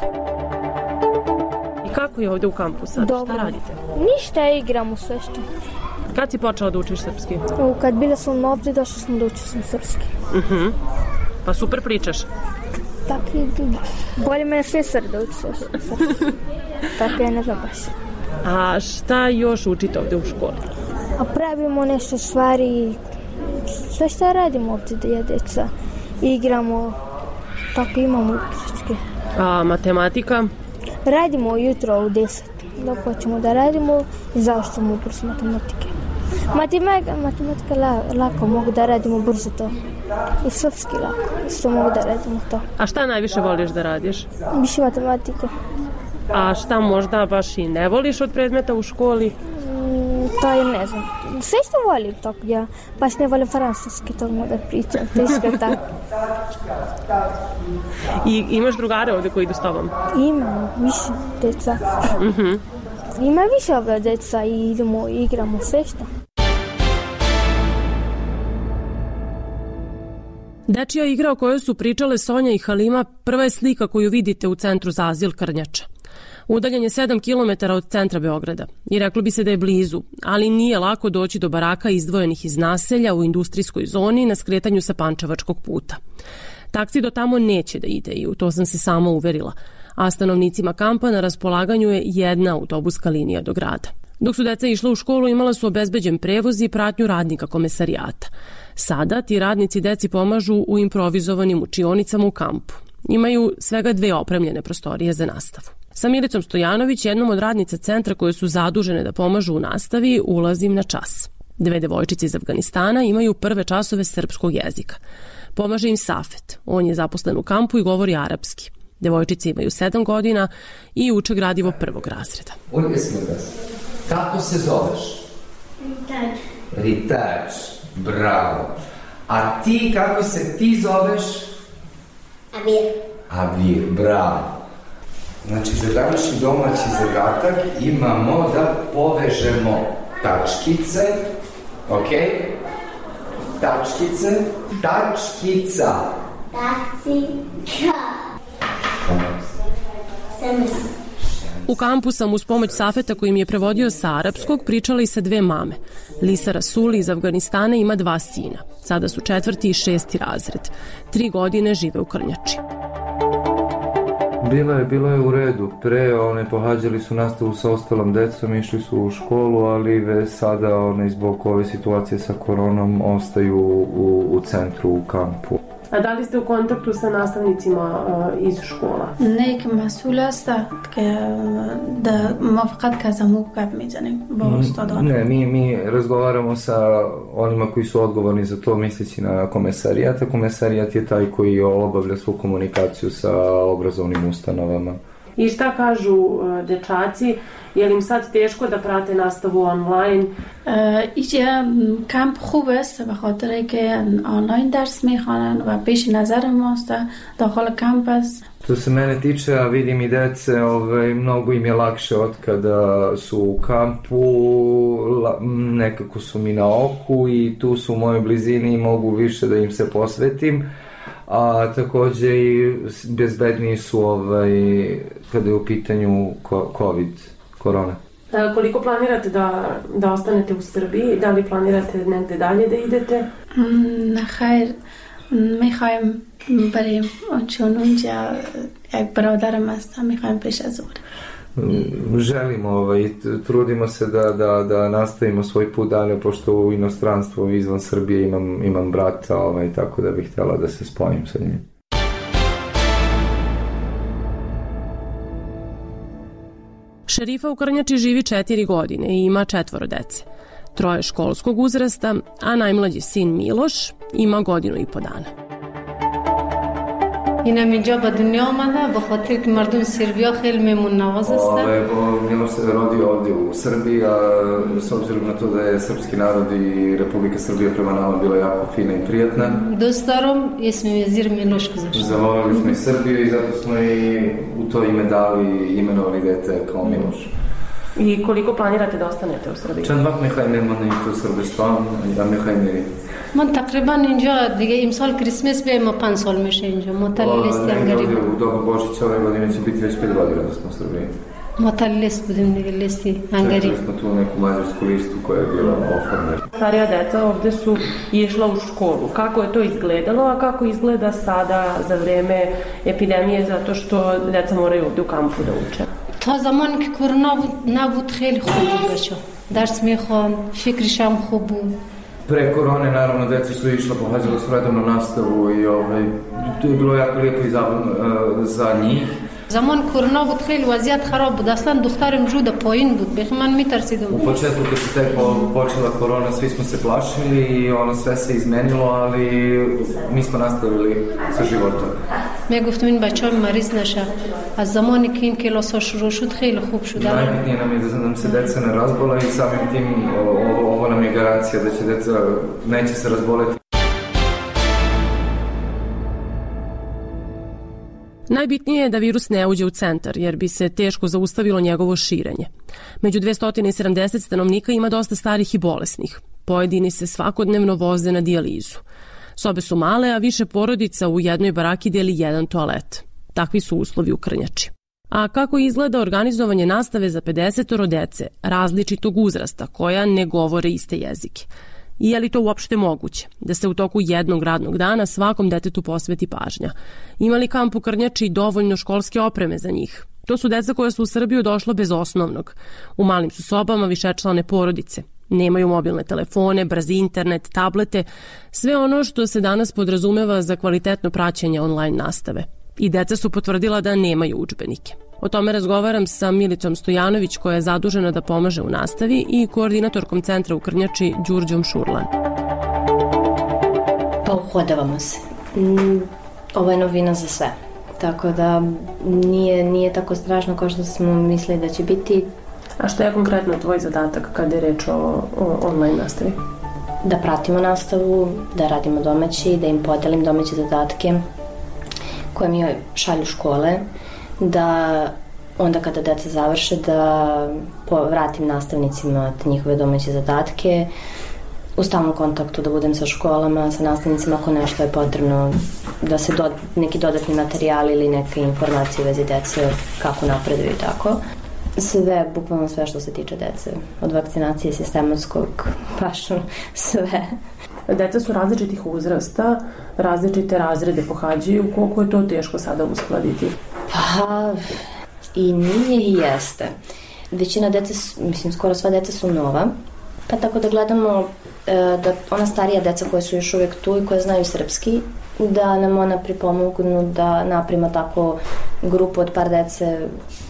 I kako je ovde u kampu sad? Dobro. Šta radite? Ništa, igramo sve što. Kad si počela da učiš srpski? Kad bila sam ovde, došla sam da učim sam srpski. Uh-huh. Pa super pričaš. Tako je, bolje mene sve sr da uči srpski. Tako je, ne znam baš. A šta još učite ovde u školi? A pravimo nešto stvari, sve šta radimo ovde da je deca. Igramo, tako imamo igračke. A matematika? Radimo jutro u deset, da počnemo da radimo i završimo brzo matematike. Matematika, matematika la, lako, mogu da radimo brzo to. I srpski lako, isto mogu da radimo to. A šta najviše voliš da radiš? Više matematika. A šta možda baš i ne voliš od predmeta u školi? Mm, to je ne znam. Sve što volim tako, ja baš ne volim francuski, to mogu da pričam, teško je tako. I imaš drugare ovde koji idu s tobom? Imam, više deca. Uh-huh. Ima više ovdje deca i idemo, igramo sve što. Dečija igra o kojoj su pričale Sonja i Halima prva je slika koju vidite u centru za azil Krnjača. Udaljen je sedam kilometara od centra Beograda i reklo bi se da je blizu, ali nije lako doći do baraka izdvojenih iz naselja u industrijskoj zoni na skretanju sa Pančevačkog puta. Taksi do tamo neće da ide i u to sam se sama uverila, a stanovnicima kampa na raspolaganju je jedna autobuska linija do grada. Dok su deca išla u školu, imala su obezbeđen prevoz i pratnju radnika komesarijata. Sada ti radnici deci pomažu u improvizovanim učionicama u kampu. Imaju svega dve opremljene prostorije za nastavu. Sa Milicom Stojanović, jednom od radnica centra koje su zadužene da pomažu u nastavi, ulazim na čas. Dve devojčice iz Afganistana imaju prve časove srpskog jezika. Pomaže im Safet. On je zaposlen u kampu i govori arapski. Devojčice imaju sedam godina i uče gradivo prvog razreda. Kako se zoveš? Ritač. Ritač, bravo. A ti, kako se ti zoveš? Abir. Abir, bravo. Znači, za današnji domaći zadatak imamo da povežemo tačkice, ok? Tačkice, tačkica. Tačkica. Semes. U kampu sam uz pomoć Safeta koji mi je prevodio sa arapskog pričala i sa dve mame. Lisa Rasuli iz Afganistana ima dva sina. Sada su četvrti i šesti razred. Tri godine žive u Krnjači. Bilo je, bilo je u redu. Pre one pohađali su nastavu sa ostalom decom, išli su u školu, ali već sada one zbog ove situacije sa koronom ostaju u, u centru, u kampu. A da li ste u kontaktu sa nastavnicima uh, iz škola? Ne, مسئول است که در موافقت که زمو گپ میزنیم با استادان. Ne, mi, mi razgovaramo sa onima koji su odgovorni za to, misleći na komesarijat, a komesarijat je taj koji obavlja svu komunikaciju sa obrazovnim ustanovama. I šta kažu uh, dečaci? Je li im sad teško da prate nastavu online? اینجا کمپ خوب است به خاطر که آنلاین درس میخوانن و پیش نظر ماست داخل کمپ است. Što se mene tiče, a vidim i dece, ovaj, mnogo im je lakše od kada su u kampu, la, nekako su mi na oku i tu su u mojoj blizini i mogu više da im se posvetim. A takođe i bezbedniji su ovaj, kada je u pitanju COVID, korona. A koliko planirate da, da ostanete u Srbiji? Da li planirate negde dalje da idete? نه خیر میخوایم بریم چون اونجا یک برادرم هست میخوایم پیش از او Želimo, ovaj, trudimo se da, da, da nastavimo svoj put dalje, pošto u inostranstvu izvan Srbije imam, imam brata, ovaj, tako da bih htjela da se spojim sa njim. Šerifa u Krnjači živi četiri godine i ima četvoro dece. Troje školskog uzrasta, a najmlađi sin Miloš ima godinu i po dana. اینم اینجا به دنیا آمده به خاطر که مردم سربیا خیلی مهمون نواز هستن. Miloš se rodio ovdje u Srbiji, a s obzirom na to da je srpski narod i Republika Srbija prema nama bila jako fina i prijatna. دوست دارم اسم وزیر میلوش گذاشتم. Zavolili smo i Srbiju i zato smo i u to ime dali, imenovali dete kao Miloš. I koliko planirate da ostanete u Srbiji? چند وقت میخوایم بمانیم تو صربستان یا میخوایم بریم؟ من تقریبا اینجا دیگه امسال کریسمس بیایم و پنج سال میشه اینجا متللیست هنگاری Do Božića ove godine će biti već pet godina da smo u Srbiji. متللیست budem nego listi hangari. Čekali smo tu neku mađarsku listu koja je bila oformljena. Starija deca ovde su išla u školu. Kako je to izgledalo, a kako izgleda sada za vreme epidemije, zato što deca moraju ovde u kampu da uče? تا زمان که کرونا بود نبود خیلی خوب بود بچه درس میخوان فکرش هم خوب بود. Pre korone, naravno, deca su išla, pohađala su redovnu nastavu i ovaj, to je bilo jako lijepo i za, za njih. زمان کرونا بود خیلی وضعیت خراب بود اصلا دخترم جو da پایین بود بخی من میترسیدم. U početku kad se tek počela korona svi smo se plašili i ono sve se izmenilo, ali mi smo nastavili sa životom. می گفتم این بچه‌ها مریض نشه از زمانی که این کلاس ها شروع شد خیلی خوب شد. Najbitnije nam je da nam se deca ne razbola i samim tim ovo, ovo nam je garancija da će deca neće se razboleti. Najbitnije je da virus ne uđe u centar, jer bi se teško zaustavilo njegovo širenje. Među dvesta sedamdeset stanovnika ima dosta starih i bolesnih. Pojedini se svakodnevno voze na dijalizu. Sobe su male, a više porodica u jednoj baraki deli jedan toalet. Takvi su uslovi u Krnjači. A kako izgleda organizovanje nastave za pedesetoro dece različitog uzrasta koja ne govore iste jezike? I je li to uopšte moguće, da se u toku jednog radnog dana svakom detetu posveti pažnja? Ima li kamp u Krnjači dovoljno školske opreme za njih? To su deca koja su u Srbiju došla bez osnovnog. U malim su sobama višečlane porodice. Nemaju mobilne telefone, brz internet, tablete, sve ono što se danas podrazumeva za kvalitetno praćenje online nastave. I deca su potvrdila da nemaju udžbenike. O tome razgovaram sa Milicom Stojanović, koja je zadužena da pomaže u nastavi, i koordinatorkom centra u Krnjači Đurđom Šurlan. Pa uhodavamo se. Ovo je novina za sve. Tako da nije, nije tako strašno kao što smo mislili da će biti. A što je konkretno tvoj zadatak kada je reč o, o online nastavi? Da pratimo nastavu, da radimo domaći, da im podelim domaće zadatke koje mi šalju škole, da onda kada deca završe da vratim nastavnicima te njihove domaće zadatke, u stalnom kontaktu da budem sa školama, sa nastavnicima ako nešto je potrebno, da se do, neki dodatni materijali ili neke informacije u vezi dece, kako napreduju i tako. Sve, bukvalno sve što se tiče dece, od vakcinacije, sistematskog, baš sve. Deca su različitih uzrasta, različite razrede pohađaju, koliko je to teško sada uskladiti? Pa, i nije i jeste. Većina dece, mislim, skoro sva deca su nova, pa tako da gledamo e, da ona starija deca koja su još uvijek tu i koja znaju srpski, da nam ona pripomognu da napravimo tako grupu od par dece,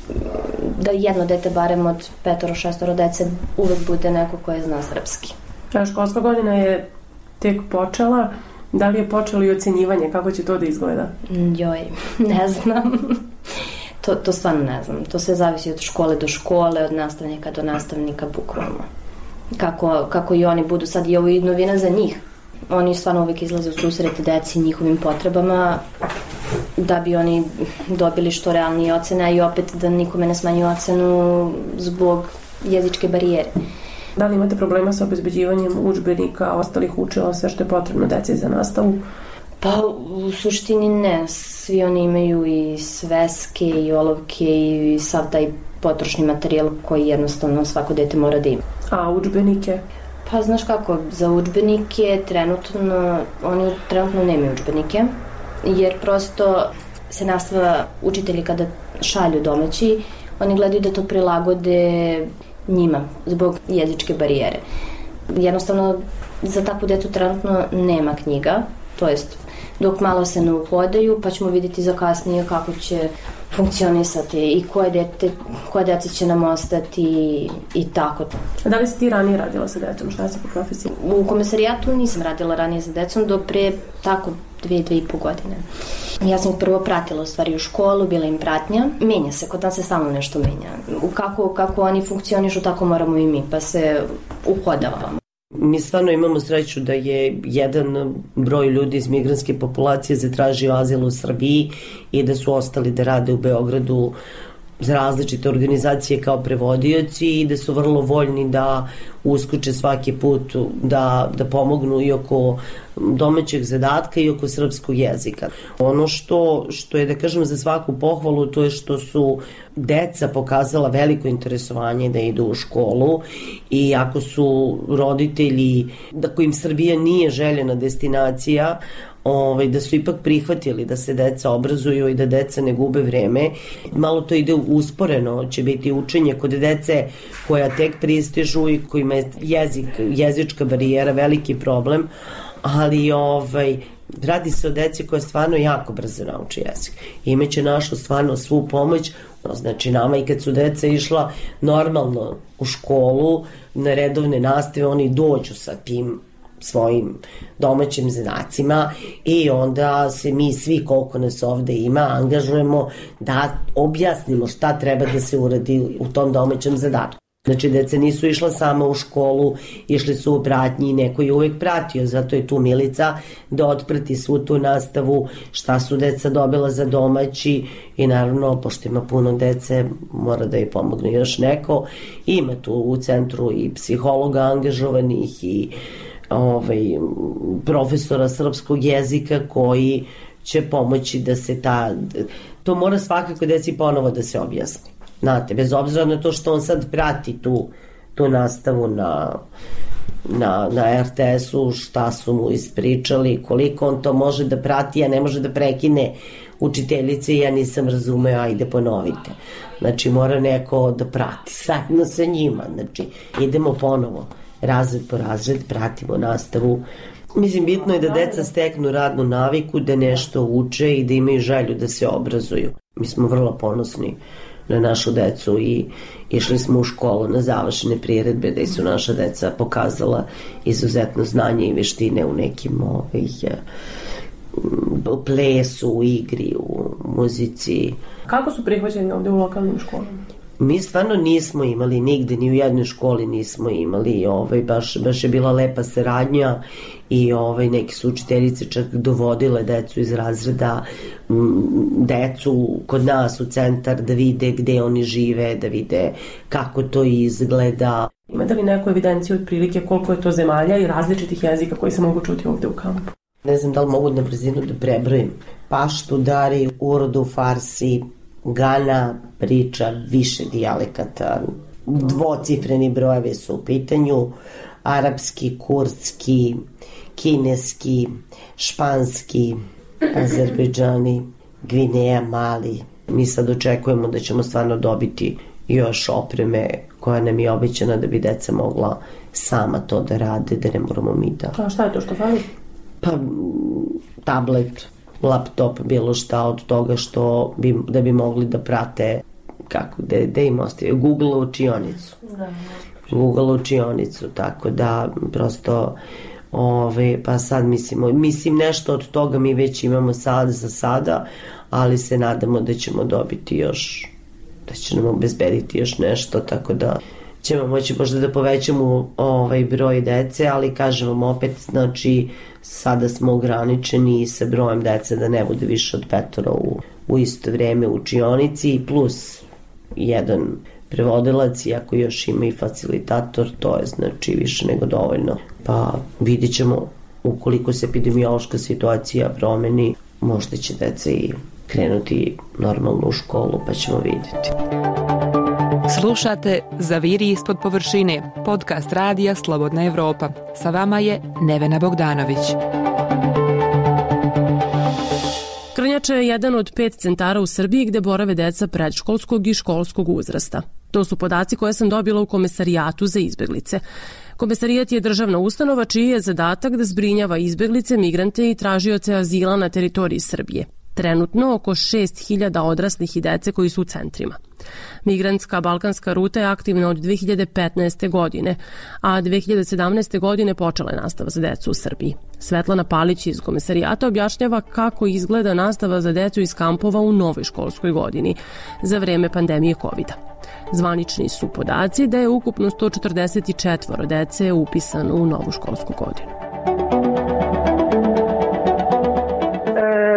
da jedno dete barem od petoro, šestoro dece uvek bude neko koje zna srpski. A školska godina je tek počela. Da li je počelo i ocenjivanje? Kako će to da izgleda? Joj, ne znam. to, to stvarno ne znam. To sve zavisi od škole do škole, od nastavnika do nastavnika, bukvalno. Kako, kako i oni budu sad, i ovo je novina za njih. Oni stvarno uvijek izlaze u susret deci i njihovim potrebama da bi oni dobili što realnije ocene, i opet da nikome ne smanju ocenu zbog jezičke barijere. Da li imate problema sa obezbeđivanjem udžbenika, ostalih učila, sve što je potrebno deci za nastavu? Pa u suštini ne. Svi oni imaju i sveske i olovke i sav taj potrošni materijal koji jednostavno svako dete mora da ima. A udžbenike? Pa znaš kako, za udžbenike trenutno, oni trenutno nemaju udžbenike, jer prosto se nastava, učitelji kada šalju domaći, oni gledaju da to prilagode njima zbog jezičke barijere. Jednostavno za takvu decu trenutno nema knjiga, to jest dok malo se ne uhodaju, pa ćemo vidjeti za kasnije kako će funkcionisati i koje, dete, koje deca će nam ostati i tako. A da li si ti ranije radila sa decom? Šta si po profesiji? U komisarijatu nisam radila ranije sa decom do pre tako dve, dve i po godine. Ja sam ih prvo pratila u stvari u školu, bila im pratnja. Menja se, kod nas se stalno nešto menja. Kako, kako oni funkcionišu, tako moramo i mi, pa se uhodavamo. Mi stvarno imamo sreću da je jedan broj ljudi iz migrantske populacije zatražio azil u Srbiji i da su ostali da rade u Beogradu za različite organizacije kao prevodioci i da su vrlo voljni da uskoče svaki put da, da pomognu i oko domaćeg zadatka i oko srpskog jezika. Ono što, što je, da kažem, za svaku pohvalu, to je što su deca pokazala veliko interesovanje da idu u školu i ako su roditelji, da kojim Srbija nije željena destinacija, Ovaj, da su ipak prihvatili da se deca obrazuju i da deca ne gube vreme. Malo to ide usporeno, će biti učenje kod dece koja tek pristižu i kojima je jezik, jezička barijera veliki problem, ali ovaj, radi se o deci koja stvarno jako brzo nauči jezik. Imaće našu stvarno svu pomoć. Znači nama i kad su deca išla normalno u školu, na redovne nastave, oni dođu sa tim svojim domaćim zadacima i onda se mi svi, koliko nas ovde ima, angažujemo da objasnimo šta treba da se uradi u tom domaćem zadatku. Znači, deca nisu išla samo u školu, išli su u pratnji i neko je uvek pratio, zato je tu Milica da otprati svu tu nastavu, šta su deca dobila za domaći i naravno, pošto ima puno dece, mora da je pomogne još neko. Ima tu u centru i psihologa angažovanih i ovaj, profesora srpskog jezika koji će pomoći da se ta... To mora svakako deci ponovo da se objasni. Znate, bez obzira na to što on sad prati tu, tu nastavu na, na, na er te esu, šta su mu ispričali, koliko on to može da prati, a ne može da prekine učiteljice, ja nisam razumeo, ajde ponovite. Znači, mora neko da prati, sadno sa njima, znači, idemo ponovo. Razred po razred, pratimo nastavu. Mislim, bitno je da deca steknu radnu naviku, da nešto uče i da imaju želju da se obrazuju. Mi smo vrlo ponosni na našu decu i išli smo u školu na završene priredbe da su naša deca pokazala izuzetno znanje i veštine u nekim ovih, u plesu, u igri, u muzici. Kako su prihvaćeni ovde u lokalnim školama? Mi stvarno nismo imali nigde, ni u jednoj školi nismo imali, ovaj, baš, baš je bila lepa saradnja i ovaj, neke su učiteljice čak dovodile decu iz razreda, decu kod nas u centar da vide gde oni žive, da vide kako to izgleda. Imate li neku evidenciju otprilike koliko je to zemalja i različitih jezika koji se mogu čuti ovde u kampu? Ne znam da li mogu na brzinu da prebrojim. Paštu, Dari, Urdu, Farsi, Gana priča više dijalekata, dvocifreni brojevi su u pitanju, arapski, kurdski, kineski, španski, Azerbejdžani, Gvineja, Mali. Mi sad očekujemo da ćemo stvarno dobiti još opreme koja nam je obećana da bi deca mogla sama to da rade, da ne moramo mi da... A šta je to što fali? Pa tablet, laptop, bilo šta od toga što bi, da bi mogli da prate kako, da, da im ostaje Google učionicu. Da. Google učionicu, tako da prosto ove, pa sad mislimo, mislim nešto od toga mi već imamo sad za sada, ali se nadamo da ćemo dobiti još, da će nam obezbediti još nešto, tako da ćemo moći možda da povećamo ovaj broj dece, ali kažem vam opet, znači sada smo ograničeni sa brojem dece da ne bude više od petoro u, u isto vreme u učionici, plus jedan prevodilac, iako još ima i facilitator, to je znači više nego dovoljno. Pa vidit ćemo ukoliko se epidemiološka situacija promeni, možda će deca i krenuti normalno u školu, pa ćemo vidjeti. Slušate Zaviri ispod površine, podcast radija Slobodna Evropa. Sa vama je Nevena Bogdanović. Krnjača je jedan od pet centara u Srbiji gde borave deca predškolskog i školskog uzrasta. To su podaci koje sam dobila u Komesarijatu za izbeglice. Komesarijat je državna ustanova čiji je zadatak da zbrinjava izbeglice, migrante i tražioce azila na teritoriji Srbije. Trenutno oko šest hiljada odraslih i dece koji su u centrima. Migrantska balkanska ruta je aktivna od dve hiljade petnaeste. godine, a dve hiljade sedamnaeste. godine počela je nastava za decu u Srbiji. Svetlana Palić iz Komesarijata objašnjava kako izgleda nastava za decu iz kampova u novoj školskoj godini za vreme pandemije kovida. Zvanični su podaci da je ukupno sto četrdeset četiri dece upisano u novu školsku godinu.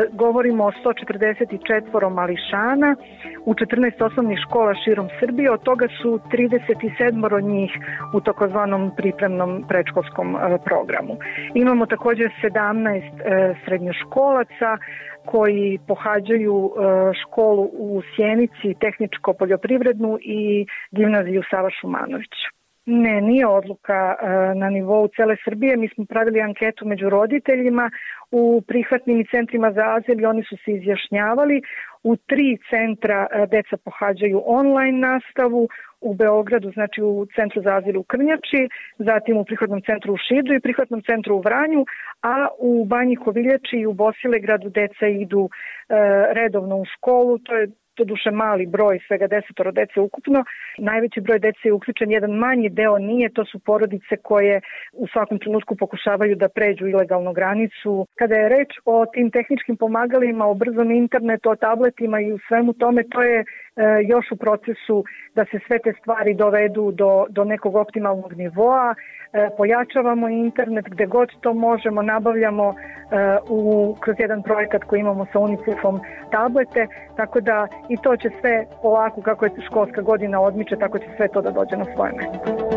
govorimo o sto četrdeset četiri mališana u četrnaest osnovnih škola širom Srbije, od toga su trideset sedam njih u takozvanom pripremnom predškolskom programu. Imamo također sedamnaest srednjoškolaca koji pohađaju školu u Sjenici, tehničko-poljoprivrednu i gimnaziju Sava Šumanović. Ne, nije odluka na nivou cele Srbije. Mi smo pravili anketu među roditeljima u prihvatnim i centrima za azil i oni su se izjašnjavali. U tri centra deca pohađaju online nastavu, u Beogradu, znači u centru za azil u Krnjači, zatim u prihvatnom centru u Šidu i prihvatnom centru u Vranju, a u Banji Koviljači i u Bosilegradu deca idu e, redovno u školu. To je to duše mali broj, svega desetoro dece ukupno. Najveći broj dece je uključen, jedan manji deo nije, to su porodice koje u svakom trenutku pokušavaju da pređu ilegalnu granicu. Kada je reč o tim tehničkim pomagalima, o brzom internetu, o tabletima i u svemu tome, to je e, još u procesu da se sve te stvari dovedu do, do nekog optimalnog nivoa. E, pojačavamo internet gde god to možemo, nabavljamo e, u, kroz jedan projekat koji imamo sa UNICEF-om tablete, tako da i to će sve polako, kako je školska godina odmiče, tako će sve to da dođe na svoje mesto.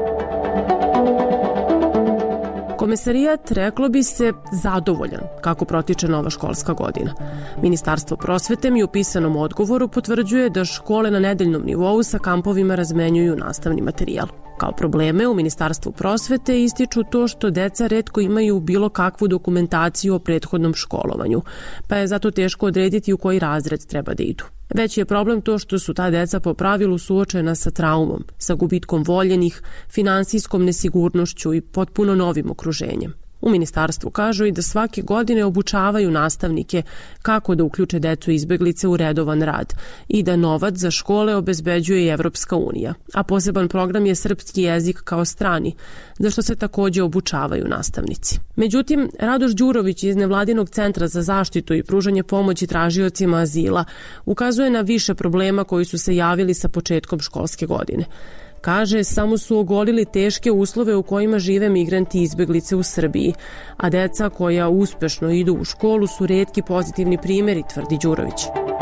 Komesarijat, reklo bi se, zadovoljan kako protiče nova školska godina. Ministarstvo prosvete mi u pisanom odgovoru potvrđuje da škole na nedeljnom nivou sa kampovima razmenjuju nastavni materijal. Kao probleme u Ministarstvu prosvete ističu to što deca retko imaju bilo kakvu dokumentaciju o prethodnom školovanju, pa je zato teško odrediti u koji razred treba da idu. Veći je problem to što su ta deca po pravilu suočena sa traumom, sa gubitkom voljenih, finansijskom nesigurnošću i potpuno novim okruženjem. U ministarstvu kažu i da svake godine obučavaju nastavnike kako da uključe decu izbeglice u redovan rad i da novac za škole obezbeđuje i Evropska unija, a poseban program je srpski jezik kao strani, za što se takođe obučavaju nastavnici. Međutim, Radoš Đurović iz Nevladinog centra za zaštitu i pružanje pomoći tražiocima azila ukazuje na više problema koji su se javili sa početkom školske godine. Kaže, samo su ogolili teške uslove u kojima žive migranti i izbeglice u Srbiji, a deca koja uspešno idu u školu su retki pozitivni primjeri, tvrdi Đurović.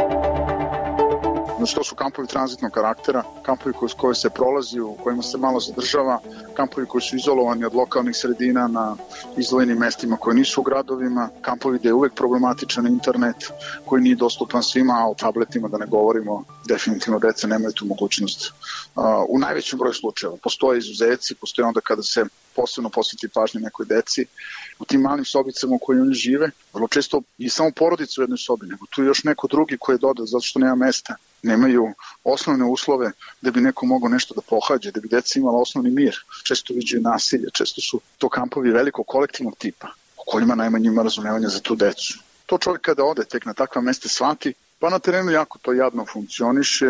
Znači, to su kampovi tranzitnog karaktera, kampovi kroz koje se prolazi, u kojima se malo zadržava, kampovi koji su izolovani od lokalnih sredina na izdvojenim mestima koje nisu u gradovima, kampovi gde je uvek problematičan internet koji nije dostupan svima, a o tabletima da ne govorimo, definitivno deca nemaju tu mogućnost. U najvećem broju slučajeva postoje izuzeci, postoje onda kada se posebno posveti pažnje nekoj deci. U tim malim sobicama u kojoj oni žive, vrlo često i samo porodica u jednoj sobi, nego tu je još neko drugi koji je dodao zato što nema mesta. Nemaju osnovne uslove da bi neko mogao nešto da pohađa, da bi deca imala osnovni mir. Često viđaju nasilje, često su to kampovi velikog kolektivnog tipa, u kojima najmanje ima razumevanja za tu decu. To čovjek kada ode tek na takva mesta shvati, pa na terenu jako to jadno funkcioniše,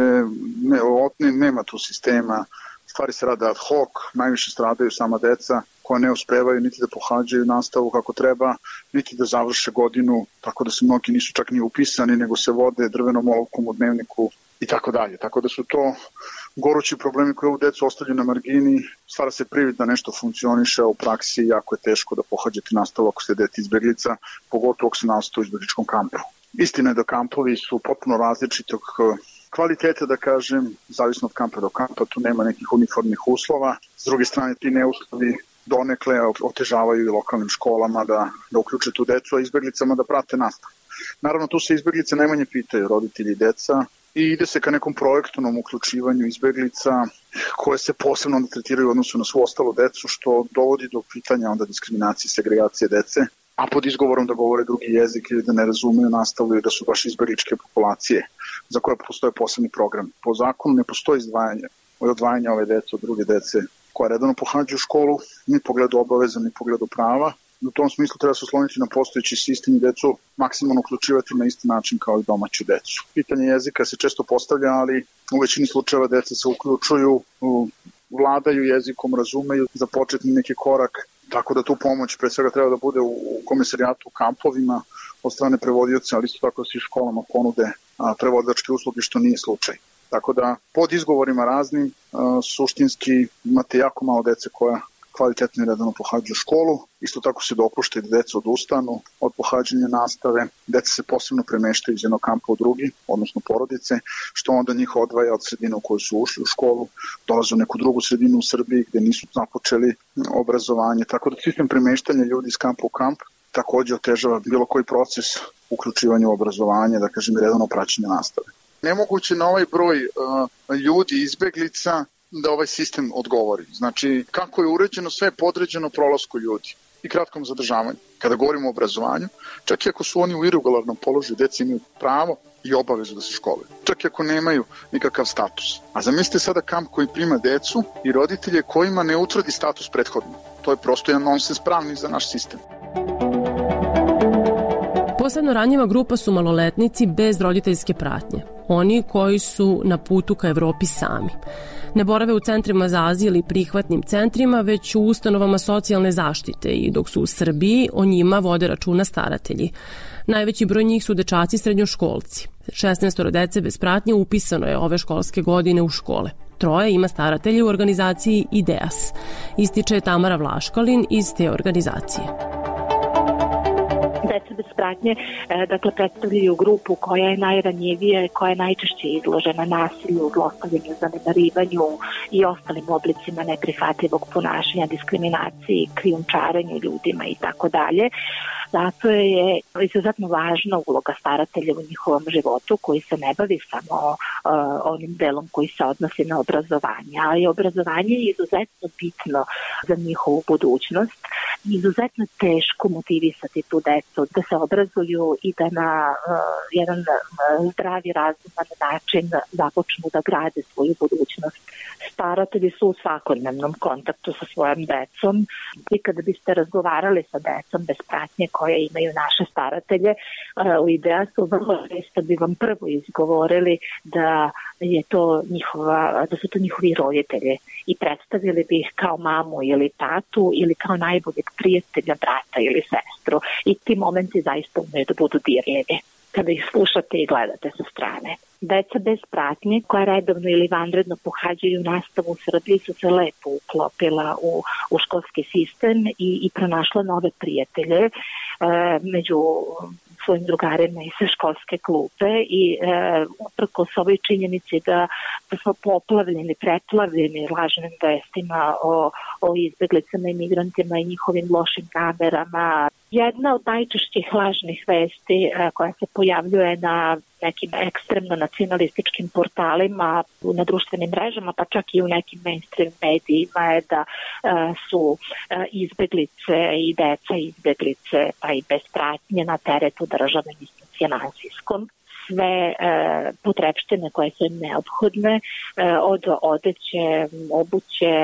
ne, nema tu sistema, stvari se rade ad hoc, najviše stradaju sama deca koja ne uspevaju niti da pohađaju nastavu kako treba, niti da završe godinu, tako da se mnogi nisu čak ni upisani, nego se vode drvenom olovkom u dnevniku i tako dalje. Tako da su to gorući problemi koji ovu decu ostavljaju na margini, stvara se privid da nešto funkcioniše, a u praksi jako je teško da pohađate nastavu ako ste dete izbeglica, pogotovo ako se nalazi u izbegličkom kampu. Istina je da kampovi su potpuno različitog kvalitete, da kažem, zavisno od kampa do kampa, tu nema nekih uniformnih uslova. S druge strane, ti neuslovi donekle otežavaju i lokalnim školama da, da uključe tu decu, a izbeglicama da prate nastavu. Naravno, tu se izbeglice najmanje pitaju, roditelji i deca, i ide se ka nekom projektnom uključivanju izbeglica koje se posebno onda tretiraju u odnosu na svu ostalu decu, što dovodi do pitanja onda diskriminacije i segregacije dece, a pod izgovorom da govore drugi jezik ili da ne razumeju nastavu ili da su baš izbegličke populacije za koje postoje posebni program. Po zakonu ne postoji izdvajanje, odvajanje ove dece od druge dece koja redovno pohađaju školu, ni pogledu obaveza, ni pogledu prava. U tom smislu treba se osloniti na postojeći sistem i decu maksimalno uključivati na isti način kao i domaću decu. Pitanje jezika se često postavlja, ali u većini slučajeva deca se uključuju, vladaju jezikom, razumeju za početni neki korak. Tako da tu pomoć pre svega treba da bude u komesarijatu, u kampovima od strane prevodioca, ali isto tako se i školama ponude prevodilačke usluge, što nije slučaj. Tako da pod izgovorima raznim suštinski imate jako malo dece koja kvalitetno i redano pohađaju školu, Isto tako se dopušta da deca odustanu od pohađanja nastave, deca se posebno premeštaju iz jednog kampa u drugi, odnosno porodice, što onda njih odvaja od sredine u kojoj su ušli u školu, dolaze u neku drugu sredinu u Srbiji gde nisu započeli obrazovanje, tako da sistem premeštanja ljudi iz kampa u kamp takođe otežava bilo koji proces uključivanja u obrazovanje, da kažem, redovno praćenje nastave. Nemoguće na ovaj broj uh, ljudi, izbeglica, da ovaj sistem odgovori. Znači, kako je uređeno, sve je podređeno prolasku ljudi i kratkom zadržavanju. Kada govorimo o obrazovanju, čak i ako su oni u irregularnom položaju, deca imaju pravo i obavezu da se školuju. Čak i ako nemaju nikakav status. A zamislite sada kamp koji prima decu i roditelje kojima ne utvrdi status prethodno. To je prosto jedan nonsens pravni za naš sistem. Posebno ranjiva grupa su maloletnici bez roditeljske pratnje. Oni koji su na putu ka Evropi sami. Ne borave u centrima za azil i prihvatnim centrima, već u ustanovama socijalne zaštite i dok su u Srbiji, o njima vode računa staratelji. Najveći broj njih su dečaci srednjoškolci. šesnaest dece bez pratnje upisano je ove školske godine u škole. Troje ima staratelji u organizaciji IDEAS, ističe Tamara Vlaškalin iz te organizacije. Deca bez pratnje, dakle, predstavljaju grupu koja je najranjivija, koja je najčešće izložena nasilju, zlostavljanju, zanemarivanju i ostalim oblicima neprihvatljivog ponašanja, diskriminaciji, krijumčarenju ljudima i tako dalje. Zato je izuzetno važna uloga staratelja u njihovom životu, koji se ne bavi samo uh, onim delom koji se odnosi na obrazovanje, ali obrazovanje je izuzetno bitno za njihovu budućnost. Izuzetno teško motivisati tu decu da se obrazuju i da na uh, jedan uh, zdravi, razuman način započnu da grade svoju budućnost. Staratelji su u svakodnevnom kontaktu sa svojom decom i kada biste razgovarali sa decom bez pratnje koje imaju naše staratelje, u IDEAS-u vrlo često bi vam prvo izgovorili da je to njihova, da su to njihovi roditelji i predstavili bi ih kao mamu ili tatu ili kao najboljeg prijatelja, brata ili sestru. I ti momenti zaista umeju da budu dirljivi kada ih slušate i gledate sa strane. Deca bez pratnje koja redovno ili vanredno pohađaju nastavu u Srbiji su se lepo uklopila u, u školski sistem i, i pronašla nove prijatelje e, među svojim drugarima i sa školske klupe i e, uprkos ovoj činjenici da, da smo poplavljeni, preplavljeni lažnim vestima o, o izbeglicama i migrantima i njihovim lošim namerama. Jedna od najčešćih lažnih vesti e, koja se pojavljuje na nekim ekstremno nacionalističkim portalima, na društvenim mrežama, pa čak i u nekim mainstream medijima je da e, su e, izbeglice i deca izbeglice, pa i bez pratnje na teretu države finansijskom. Sve e, potrepštine koje su im neophodne, e, od odeće, obuće,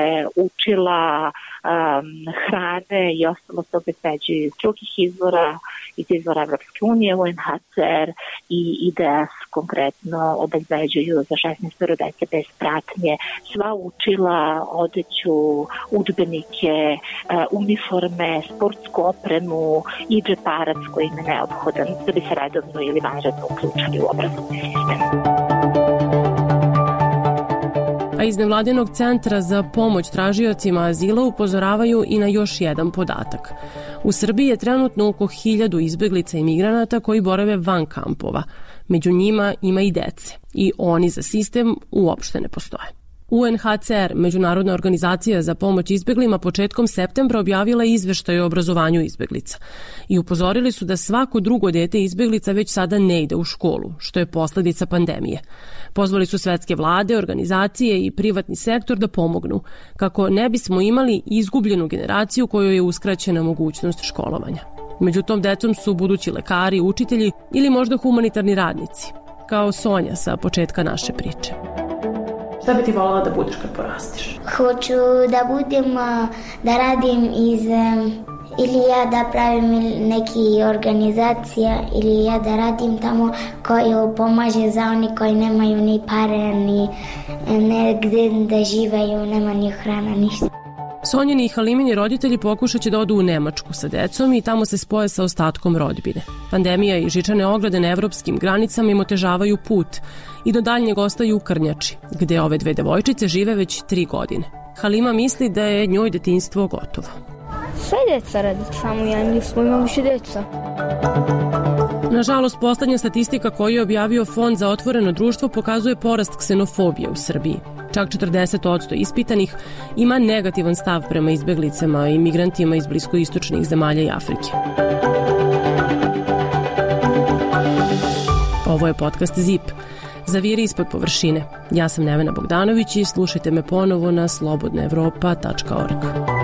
učila, um, hrane i ostalo se obezbeđuju iz drugih izvora, iz izvora Evropske unije, U N H C R i IDEAS konkretno obezbeđuju za šesnaest dece bez pratnje sva učila, odeću, udžbenike, uh, uniforme, sportsku opremu i džeparac koji im je neophodan da bi se redovno ili vanredno uključili u obrazovni sistem. A iz nevladinog centra za pomoć tražiocima azila upozoravaju i na još jedan podatak. U Srbiji je trenutno oko hiljadu izbeglica i migranata koji borave van kampova. Među njima ima i dece i oni za sistem uopšte ne postoje. U N H C R, Međunarodna organizacija za pomoć izbeglima, početkom septembra objavila izveštaj o obrazovanju izbeglica i upozorili su da svako drugo dete izbeglica već sada ne ide u školu, što je posledica pandemije. Pozvali su svetske vlade, organizacije i privatni sektor da pomognu, kako ne bismo imali izgubljenu generaciju kojoj je uskraćena mogućnost školovanja. Među tom decom su budući lekari, učitelji ili možda humanitarni radnici, kao Sonja sa početka naše priče. Šta bi ti voljela da budeš kad porastiš? Hoću da budem, da radim iz, ili ja da pravim neki organizacija, ili ja da radim tamo koji pomaže za oni koji nemaju ni pare, ni negde da živaju, nema ni hrana, ništa. Sonjini i Halimini roditelji pokušat će da odu u Nemačku sa decom i tamo se spoje sa ostatkom rodbine. Pandemija i žičane ograde na evropskim granicama im otežavaju put i do daljnjeg ostaju u Krnjači, gde ove dve devojčice žive već tri godine. Halima misli da je njoj detinjstvo gotovo. Sve djeca radi, samo ja nismo imali više djeca. Nažalost, poslednja statistika koju je objavio Fond za otvoreno društvo pokazuje porast ksenofobije u Srbiji. Čak četrdeset posto ispitanih ima negativan stav prema izbeglicama i migrantima iz bliskoistočnih zemalja i Afrike. Ovo je podcast Zip. Zaviri ispod površine. Ja sam Nevena Bogdanović i slušajte me ponovo na slobodna evropa tačka org.